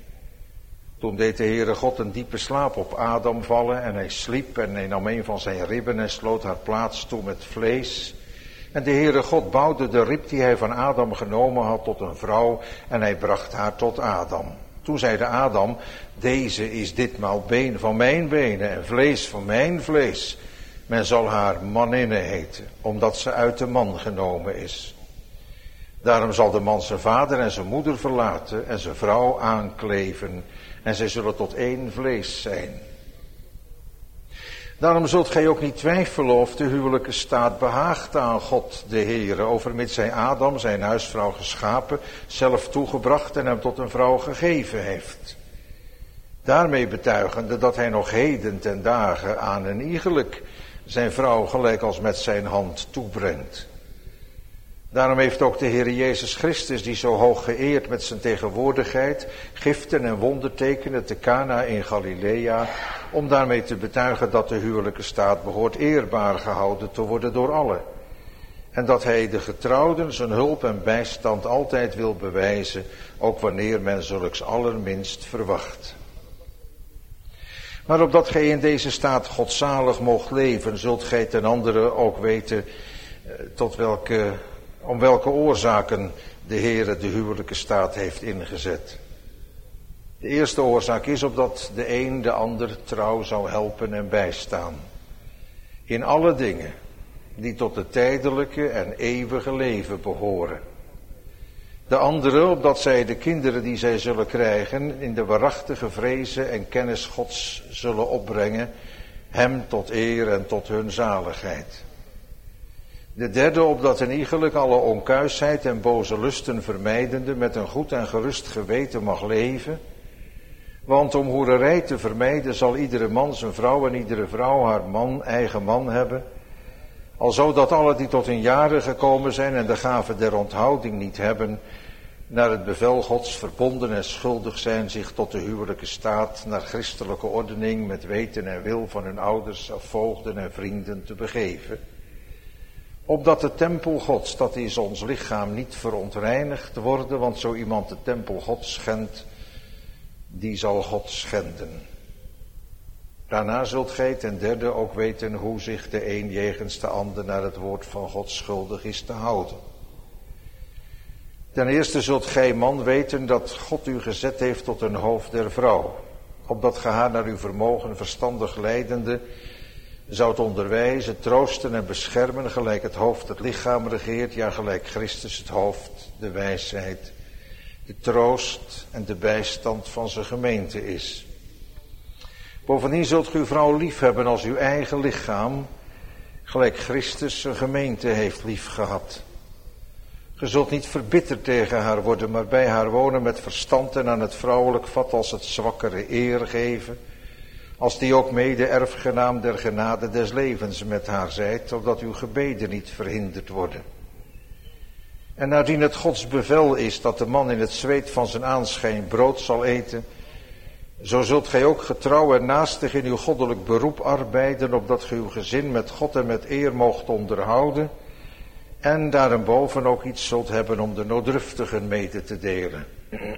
Toen deed de Heere God een diepe slaap op Adam vallen en hij sliep en hij nam een van zijn ribben en sloot haar plaats toe met vlees. En de Heere God bouwde de rib die hij van Adam genomen had tot een vrouw en hij bracht haar tot Adam. Toen zeide Adam, deze is ditmaal been van mijn benen en vlees van mijn vlees. Men zal haar maninne heten, omdat ze uit de man genomen is. Daarom zal de man zijn vader en zijn moeder verlaten en zijn vrouw aankleven en zij zullen tot één vlees zijn. Daarom zult gij ook niet twijfelen of de huwelijke staat behaagt aan God de Heere, overmits hij Adam, zijn huisvrouw geschapen, zelf toegebracht en hem tot een vrouw gegeven heeft. Daarmee betuigende dat hij nog heden ten dagen aan een iegelijk zijn vrouw gelijk als met zijn hand toebrengt. Daarom heeft ook de Heer Jezus Christus, die zo hoog geëerd met zijn tegenwoordigheid, giften en wondertekenen te Cana in Galilea, om daarmee te betuigen dat de huwelijke staat behoort eerbaar gehouden te worden door allen. En dat hij de getrouwden zijn hulp en bijstand altijd wil bewijzen, ook wanneer men zulks allerminst verwacht. Maar opdat gij in deze staat godzalig moogt leven, zult gij ten andere ook weten tot welke, om welke oorzaken de Heere de huwelijke staat heeft ingezet. De eerste oorzaak is opdat de een de ander trouw zou helpen en bijstaan. In alle dingen die tot het tijdelijke en eeuwige leven behoren. De andere opdat zij de kinderen die zij zullen krijgen in de waarachtige vrezen en kennis Gods zullen opbrengen, hem tot eer en tot hun zaligheid. De derde opdat een iegelijk alle onkuisheid en boze lusten vermijdende met een goed en gerust geweten mag leven. Want om hoererij te vermijden zal iedere man zijn vrouw en iedere vrouw haar man, eigen man hebben. Alzo dat alle die tot hun jaren gekomen zijn en de gave der onthouding niet hebben, naar het bevel Gods verbonden en schuldig zijn zich tot de huwelijke staat, naar christelijke ordening met weten en wil van hun ouders, voogden en vrienden te begeven. Opdat de tempel Gods, dat is ons lichaam, niet verontreinigd worden, want zo iemand de tempel Gods schendt, die zal God schenden. Daarna zult gij ten derde ook weten hoe zich de een jegens de ander naar het woord van God schuldig is te houden. Ten eerste zult gij man weten dat God u gezet heeft tot een hoofd der vrouw, opdat ge haar naar uw vermogen verstandig leidende zoudt onderwijzen, troosten en beschermen, gelijk het hoofd het lichaam regeert, ja gelijk Christus het hoofd, de wijsheid, de troost en de bijstand van zijn gemeente is. Bovendien zult ge uw vrouw lief hebben als uw eigen lichaam, gelijk Christus zijn gemeente heeft lief gehad. Ge zult niet verbitterd tegen haar worden, maar bij haar wonen met verstand en aan het vrouwelijk vat als het zwakkere eer geven, als die ook mede erfgenaam der genade des levens met haar zijt, opdat uw gebeden niet verhinderd worden. En naardien het Gods bevel is dat de man in het zweet van zijn aanschijn brood zal eten, zo zult gij ook getrouw en naastig in uw goddelijk beroep arbeiden, opdat ge uw gezin met God en met eer moogt onderhouden, en daarenboven ook iets zult hebben om de nooddruftigen mede te delen.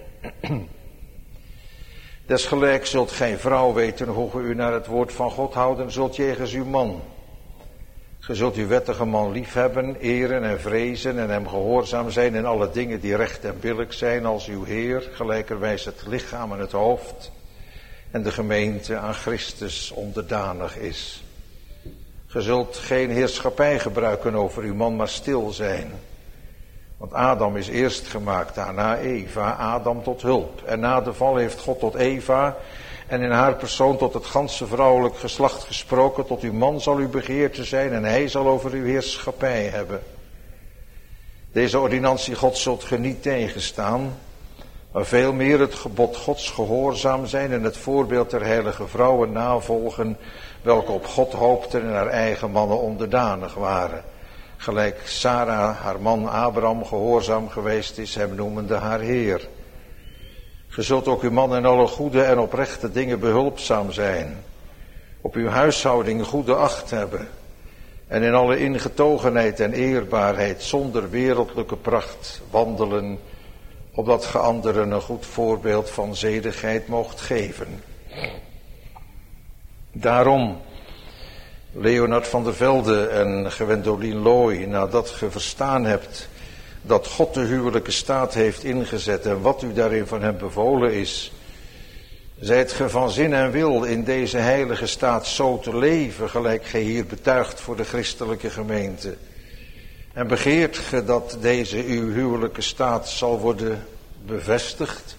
Desgelijk zult gij vrouw weten hoe ge u naar het woord van God houden zult jegens uw man. Ge zult uw wettige man liefhebben, eren en vrezen en hem gehoorzaam zijn in alle dingen die recht en billijk zijn als uw Heer, gelijkerwijs het lichaam en het hoofd en de gemeente aan Christus onderdanig is. Ge zult geen heerschappij gebruiken over uw man, maar stil zijn. Want Adam is eerst gemaakt, daarna Eva, Adam tot hulp. En na de val heeft God tot Eva en in haar persoon tot het ganse vrouwelijk geslacht gesproken. Tot uw man zal uw begeerte zijn en hij zal over uw heerschappij hebben. Deze ordinantie God zult ge niet tegenstaan, maar veel meer het gebod Gods gehoorzaam zijn en het voorbeeld der heilige vrouwen navolgen, welke op God hoopten en haar eigen mannen onderdanig waren. Gelijk Sarah haar man Abraham gehoorzaam geweest is, hem noemende haar Heer. Ge zult ook uw man in alle goede en oprechte dingen behulpzaam zijn. Op uw huishouding goede acht hebben. En in alle ingetogenheid en eerbaarheid zonder wereldlijke pracht wandelen, opdat ge anderen een goed voorbeeld van zedigheid moogt geven. Daarom, Leonard van der Velde en Gwendolien Looy, nadat ge verstaan hebt dat God de huwelijke staat heeft ingezet en wat u daarin van hem bevolen is, zijt ge van zin en wil in deze heilige staat zo te leven, gelijk gij hier betuigt voor de christelijke gemeente. En begeert ge dat deze uw huwelijke staat zal worden bevestigd?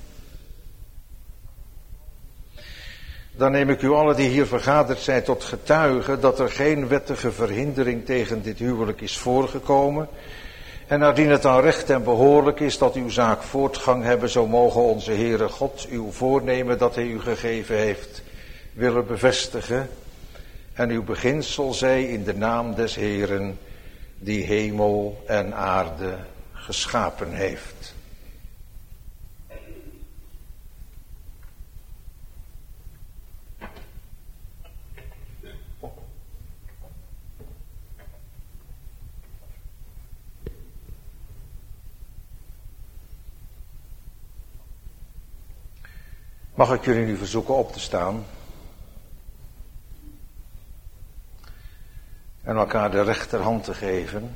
Dan neem ik u allen die hier vergaderd zijn tot getuige dat er geen wettige verhindering tegen dit huwelijk is voorgekomen. En naardien het dan recht en behoorlijk is dat uw zaak voortgang hebben, zo mogen onze Heere God uw voornemen dat hij u gegeven heeft willen bevestigen. En uw beginsel zij in de naam des Heeren die hemel en aarde geschapen heeft. Mag ik jullie nu verzoeken op te staan? en elkaar de rechterhand te geven.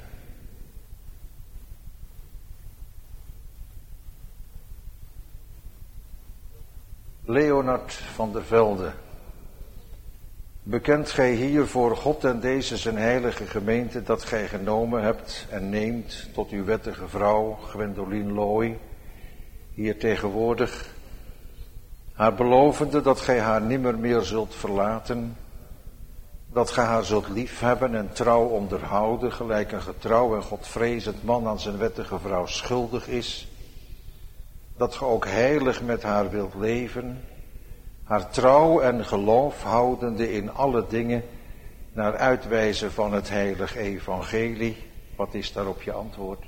Leonard van der Velde, bekent gij hier voor God en deze zijn heilige gemeente dat gij genomen hebt en neemt tot uw wettige vrouw Gwendoline Looy, hier tegenwoordig, haar belovende dat gij haar nimmer meer zult verlaten, dat gij haar zult liefhebben en trouw onderhouden, gelijk een getrouw en godvrezend man aan zijn wettige vrouw schuldig is, dat ge ook heilig met haar wilt leven, haar trouw en geloof houdende in alle dingen, naar uitwijzen van het heilig evangelie. Wat is daarop je antwoord?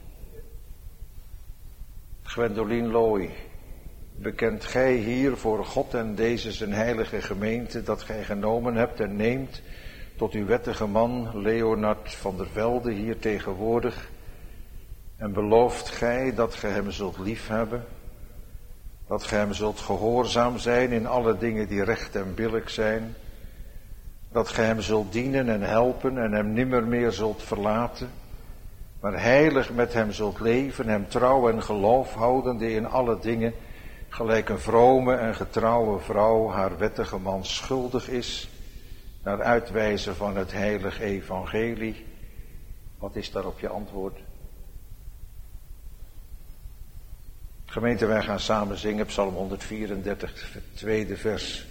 Gwendoline Looy, bekent gij hier voor God en deze zijn heilige gemeente dat gij genomen hebt en neemt tot uw wettige man Leonard van der Velde hier tegenwoordig, en belooft gij dat gij hem zult liefhebben, dat gij hem zult gehoorzaam zijn in alle dingen die recht en billijk zijn, dat gij hem zult dienen en helpen en hem nimmer meer zult verlaten, maar heilig met hem zult leven, hem trouw en geloof houdende in alle dingen, gelijk een vrome en getrouwe vrouw haar wettige man schuldig is, naar uitwijzen van het heilig evangelie. Wat is daarop je antwoord? Gemeente, wij gaan samen zingen Psalm honderdvierendertig, het tweede vers.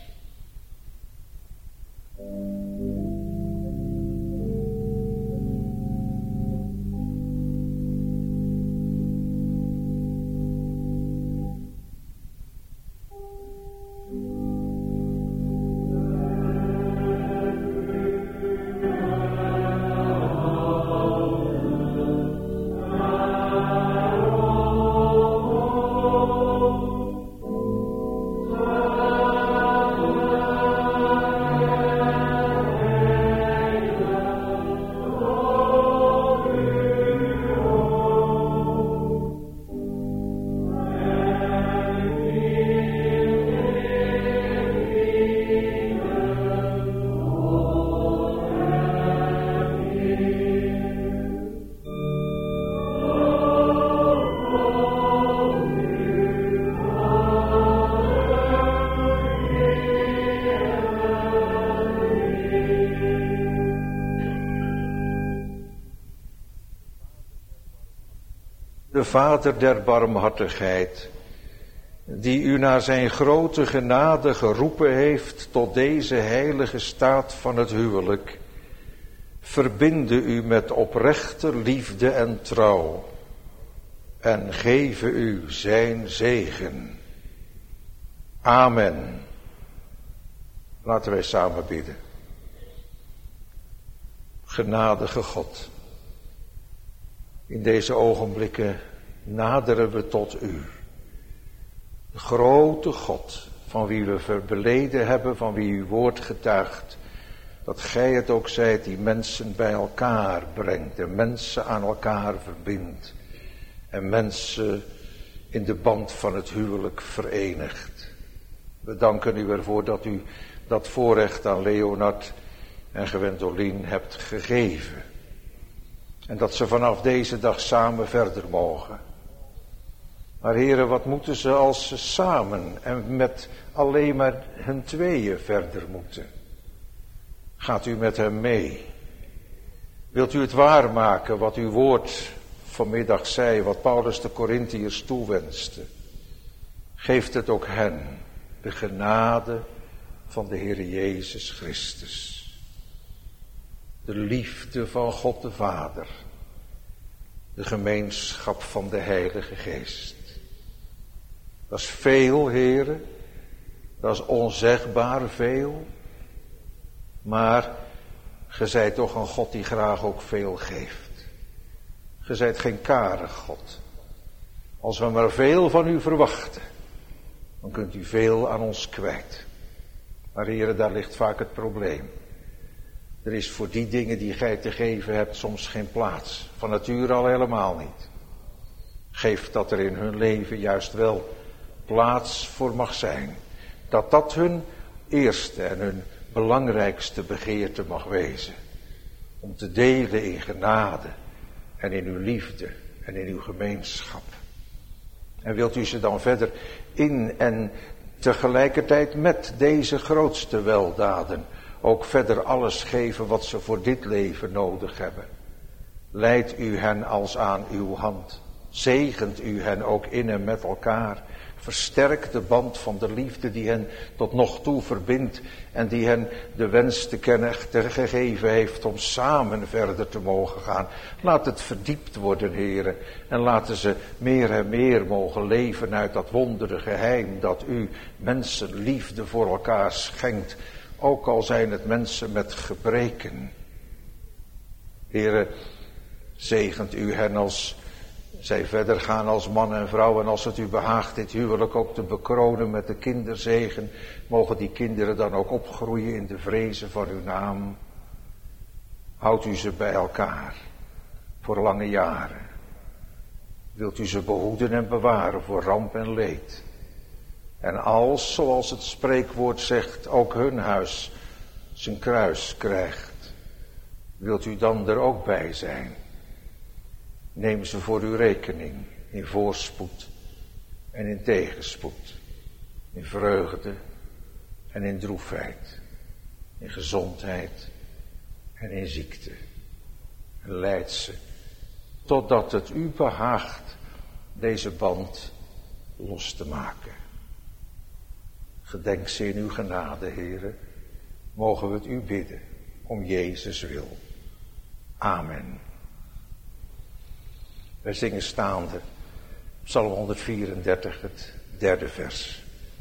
De Vader der barmhartigheid, die u naar zijn grote genade geroepen heeft tot deze heilige staat van het huwelijk, verbinde u met oprechte liefde en trouw en geven u zijn zegen. Amen. Laten wij samen bidden. Genadige God, in deze ogenblikken naderen we tot u. De grote God, van wie we beleden hebben, van wie uw woord getuigt, dat gij het ook zijt die mensen bij elkaar brengt en mensen aan elkaar verbindt en mensen in de band van het huwelijk verenigt. We danken u ervoor dat u dat voorrecht aan Leonard en Gwendoline hebt gegeven. En dat ze vanaf deze dag samen verder mogen. Maar heren, wat moeten ze als ze samen en met alleen maar hun tweeën verder moeten? Gaat u met hem mee? Wilt u het waarmaken wat uw woord vanmiddag zei, wat Paulus de Korintiërs toewenste? Geeft het ook hen de genade van de Heer Jezus Christus. De liefde van God de Vader. De gemeenschap van de Heilige Geest. Dat is veel, heren. Dat is onzegbaar veel. Maar ge zijt toch een God die graag ook veel geeft. Ge zijt geen karig God. Als we maar veel van u verwachten, dan kunt u veel aan ons kwijt. Maar heren, daar ligt vaak het probleem. Er is voor die dingen die gij te geven hebt soms geen plaats. Van nature al helemaal niet. Geef dat er in hun leven juist wel plaats voor mag zijn. Dat dat hun eerste en hun belangrijkste begeerte mag wezen. om te delen in genade en in uw liefde en in uw gemeenschap. En wilt u ze dan verder in en tegelijkertijd met deze grootste weldaden ook verder alles geven wat ze voor dit leven nodig hebben. Leidt u hen als aan uw hand. Zegent u hen ook in en met elkaar. Versterkt de band van de liefde die hen tot nog toe verbindt en die hen de wens te kennen gegeven heeft om samen verder te mogen gaan. Laat het verdiept worden, heren, en laten ze meer en meer mogen leven uit dat wondere geheim dat u mensen liefde voor elkaar schenkt, ook al zijn het mensen met gebreken. Heren, zegent u hen als zij verder gaan als man en vrouw, en als het u behaagt dit huwelijk ook te bekronen met de kinderzegen, mogen die kinderen dan ook opgroeien in de vrezen van uw naam. Houdt u ze bij elkaar voor lange jaren. Wilt u ze behoeden en bewaren voor ramp en leed. En als, zoals het spreekwoord zegt, ook hun huis zijn kruis krijgt, wilt u dan er ook bij zijn. Neem ze voor uw rekening, in voorspoed en in tegenspoed, in vreugde en in droefheid, in gezondheid en in ziekte. En leid ze, totdat het u behaagt deze band los te maken. Gedenk ze in uw genade, heren, mogen we het u bidden, om Jezus wil. Amen. Wij zingen staande, Psalm honderdvierendertig, het derde vers.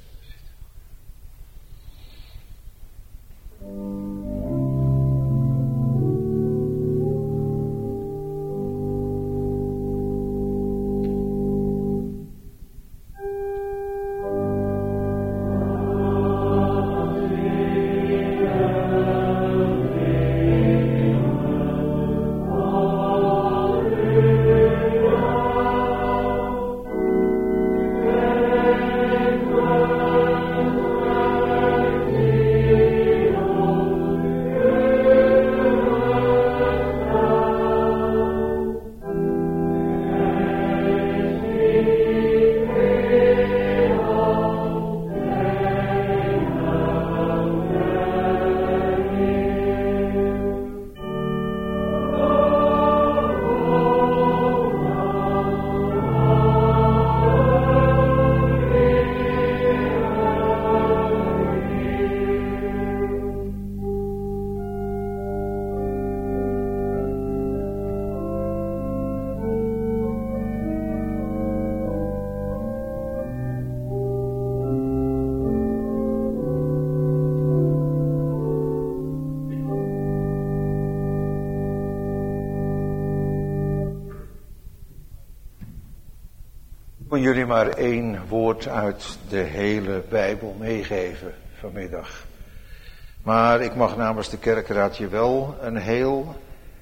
Ik wil jullie maar één woord uit de hele Bijbel meegeven vanmiddag. Maar ik mag namens de kerkraad je wel een heel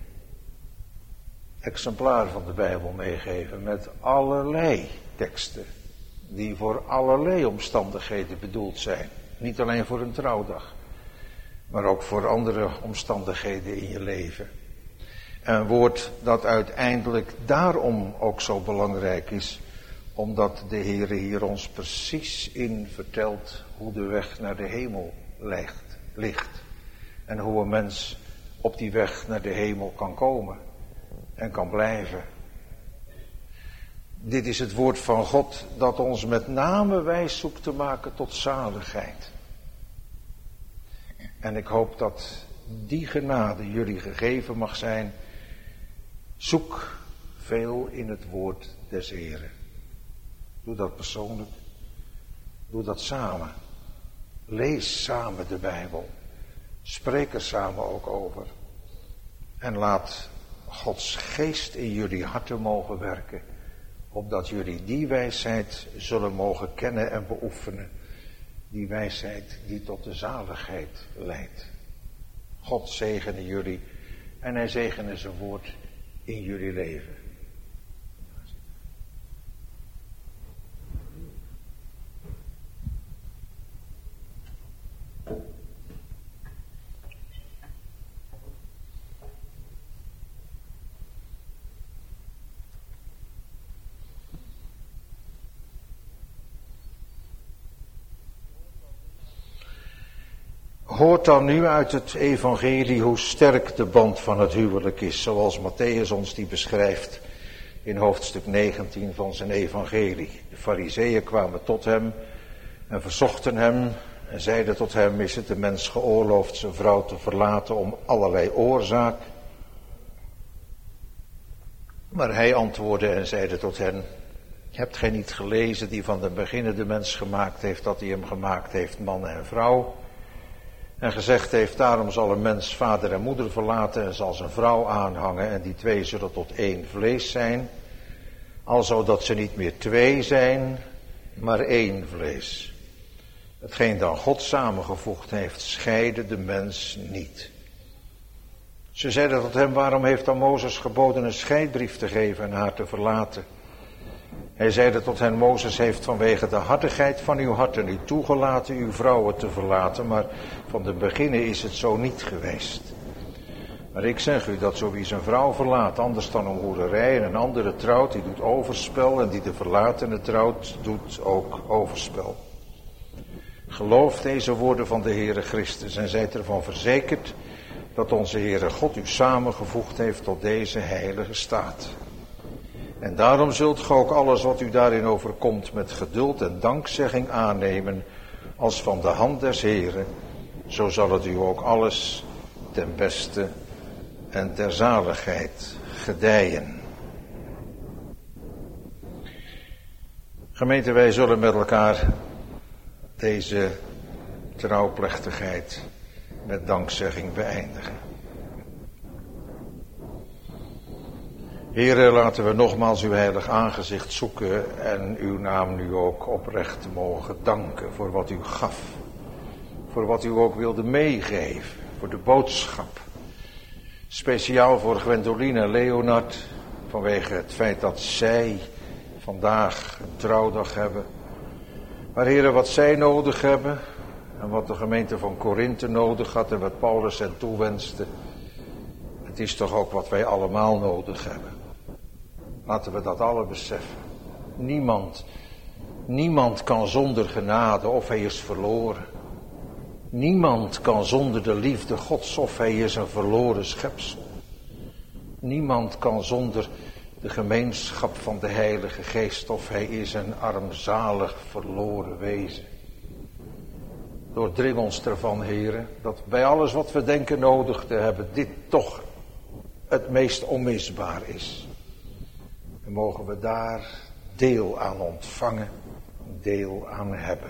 exemplaar van de Bijbel meegeven met allerlei teksten die voor allerlei omstandigheden bedoeld zijn. Niet alleen voor een trouwdag, maar ook voor andere omstandigheden in je leven. Een woord dat uiteindelijk daarom ook zo belangrijk is, omdat de Heere hier ons precies in vertelt hoe de weg naar de hemel ligt, ligt. En hoe een mens op die weg naar de hemel kan komen en kan blijven. Dit is het woord van God dat ons met name wijs zoekt te maken tot zaligheid. En ik hoop dat die genade jullie gegeven mag zijn. Zoek veel in het woord des Heeren. Doe dat persoonlijk. Doe dat samen. Lees samen de Bijbel. Spreek er samen ook over. En laat Gods geest in jullie harten mogen werken, opdat jullie die wijsheid zullen mogen kennen en beoefenen. Die wijsheid die tot de zaligheid leidt. God zegene jullie en hij zegene zijn woord in jullie leven. hoort dan nu uit het evangelie hoe sterk de band van het huwelijk is, zoals Mattheüs ons die beschrijft in hoofdstuk negentien van zijn evangelie. De Farizeeën kwamen tot hem en verzochten hem en zeiden tot hem: is het de mens geoorloofd zijn vrouw te verlaten om allerlei oorzaak? Maar hij antwoordde en zeide tot hen: hebt gij niet gelezen die van den beginne de mens gemaakt heeft, dat hij hem gemaakt heeft man en vrouw? En gezegd heeft: daarom zal een mens vader en moeder verlaten en zal zijn vrouw aanhangen en die twee zullen tot één vlees zijn. Alzo dat ze niet meer twee zijn, maar één vlees. Hetgeen dan God samengevoegd heeft, scheide de mens niet. Ze zeiden tot hem: waarom heeft dan Mozes geboden een scheidbrief te geven en haar te verlaten? Hij zeide tot hen: Mozes heeft vanwege de hartigheid van uw harten u toegelaten uw vrouwen te verlaten, maar van de beginnen is het zo niet geweest. Maar ik zeg u dat zo wie zijn vrouw verlaat, anders dan een hoererij, en een andere trouwt, die doet overspel, en die de verlatene trouwt, doet ook overspel. Geloof deze woorden van de Heere Christus en zijt ervan verzekerd dat onze Heere God u samengevoegd heeft tot deze heilige staat. En daarom zult ge ook alles wat u daarin overkomt met geduld en dankzegging aannemen als van de hand des Heeren. Zo zal het u ook alles ten beste en ter zaligheid gedijen. Gemeente, wij zullen met elkaar deze trouwplechtigheid met dankzegging beëindigen. Heere, laten we nogmaals uw heilig aangezicht zoeken en uw naam nu ook oprecht mogen danken voor wat u gaf. Voor wat u ook wilde meegeven, voor de boodschap. Speciaal voor Gwendoline en Leonard, vanwege het feit dat zij vandaag een trouwdag hebben. Maar Heere, wat zij nodig hebben en wat de gemeente van Korinthe nodig had en wat Paulus hen toewenste, het is toch ook wat wij allemaal nodig hebben. Laten we dat alle beseffen. Niemand, niemand kan zonder genade of hij is verloren. Niemand kan zonder de liefde Gods of hij is een verloren schepsel. Niemand kan zonder de gemeenschap van de Heilige Geest of hij is een armzalig verloren wezen. Doordring ons ervan, Heere, dat bij alles wat we denken nodig te hebben, dit toch het meest onmisbaar is. En mogen we daar deel aan ontvangen, deel aan hebben.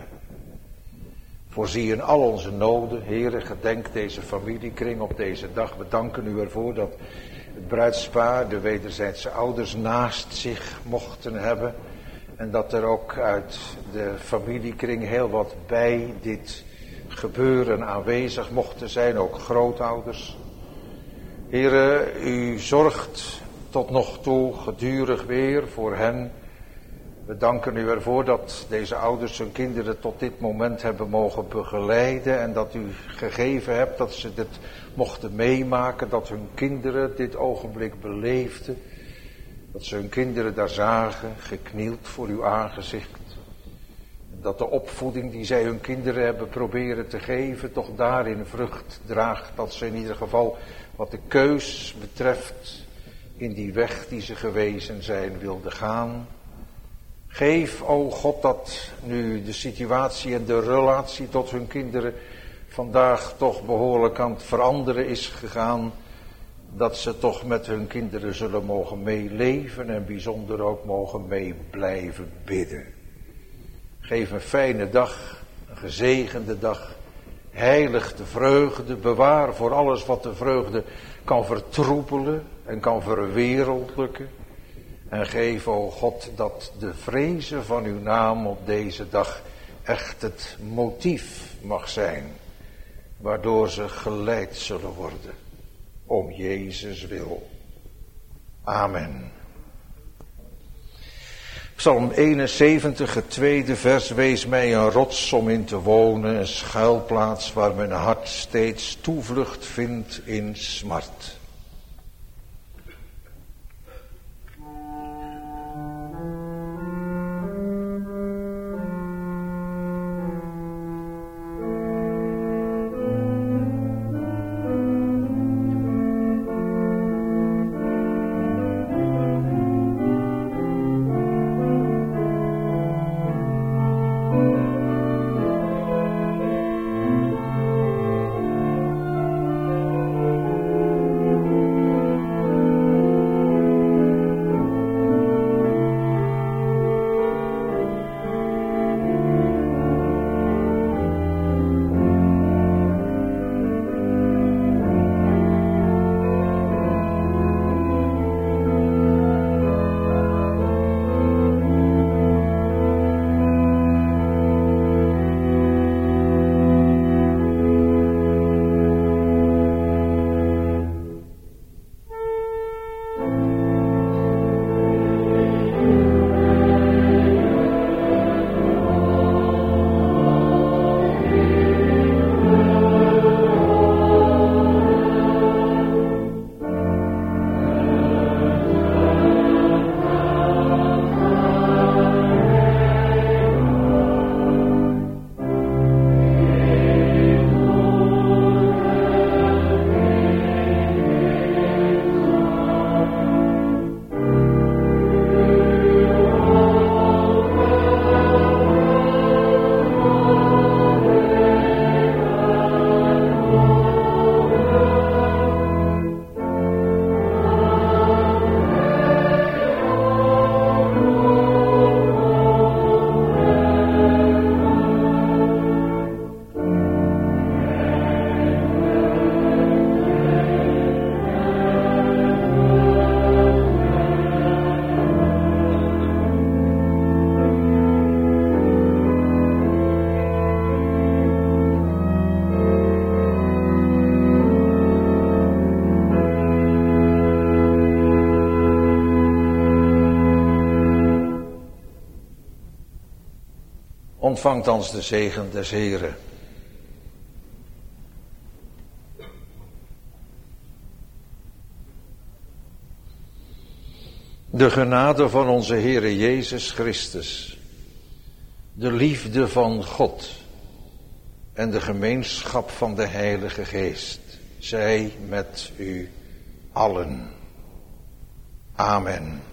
Voorzie in al onze noden, Heere, gedenk deze familiekring op deze dag. We danken u ervoor dat het bruidspaar de wederzijdse ouders naast zich mochten hebben. En dat er ook uit de familiekring heel wat bij dit gebeuren aanwezig mochten zijn, ook grootouders. Heere, u zorgt tot nog toe gedurig weer voor hen. We danken u ervoor dat deze ouders hun kinderen tot dit moment hebben mogen begeleiden en dat u gegeven hebt dat ze dit mochten meemaken, dat hun kinderen dit ogenblik beleefden, dat ze hun kinderen daar zagen, geknield voor uw aangezicht. Dat de opvoeding die zij hun kinderen hebben proberen te geven toch daarin vrucht draagt, dat ze in ieder geval wat de keus betreft in die weg die ze gewezen zijn wilden gaan. Geef, o God, dat nu de situatie en de relatie tot hun kinderen vandaag toch behoorlijk aan het veranderen is gegaan, dat ze toch met hun kinderen zullen mogen meeleven en bijzonder ook mogen mee blijven bidden. Geef een fijne dag, een gezegende dag, heilig de vreugde, bewaar voor alles wat de vreugde kan vertroebelen en kan verwereldlijken. En geef, o God, dat de vrezen van uw naam op deze dag echt het motief mag zijn, waardoor ze geleid zullen worden, om Jezus wil. Amen. Psalm eenenzeventig, het tweede vers, wees mij een rots om in te wonen, een schuilplaats waar mijn hart steeds toevlucht vindt in smart. Ontvangt thans de zegen des Heren. De genade van onze Heere Jezus Christus, de liefde van God en de gemeenschap van de Heilige Geest, zij met u allen. Amen.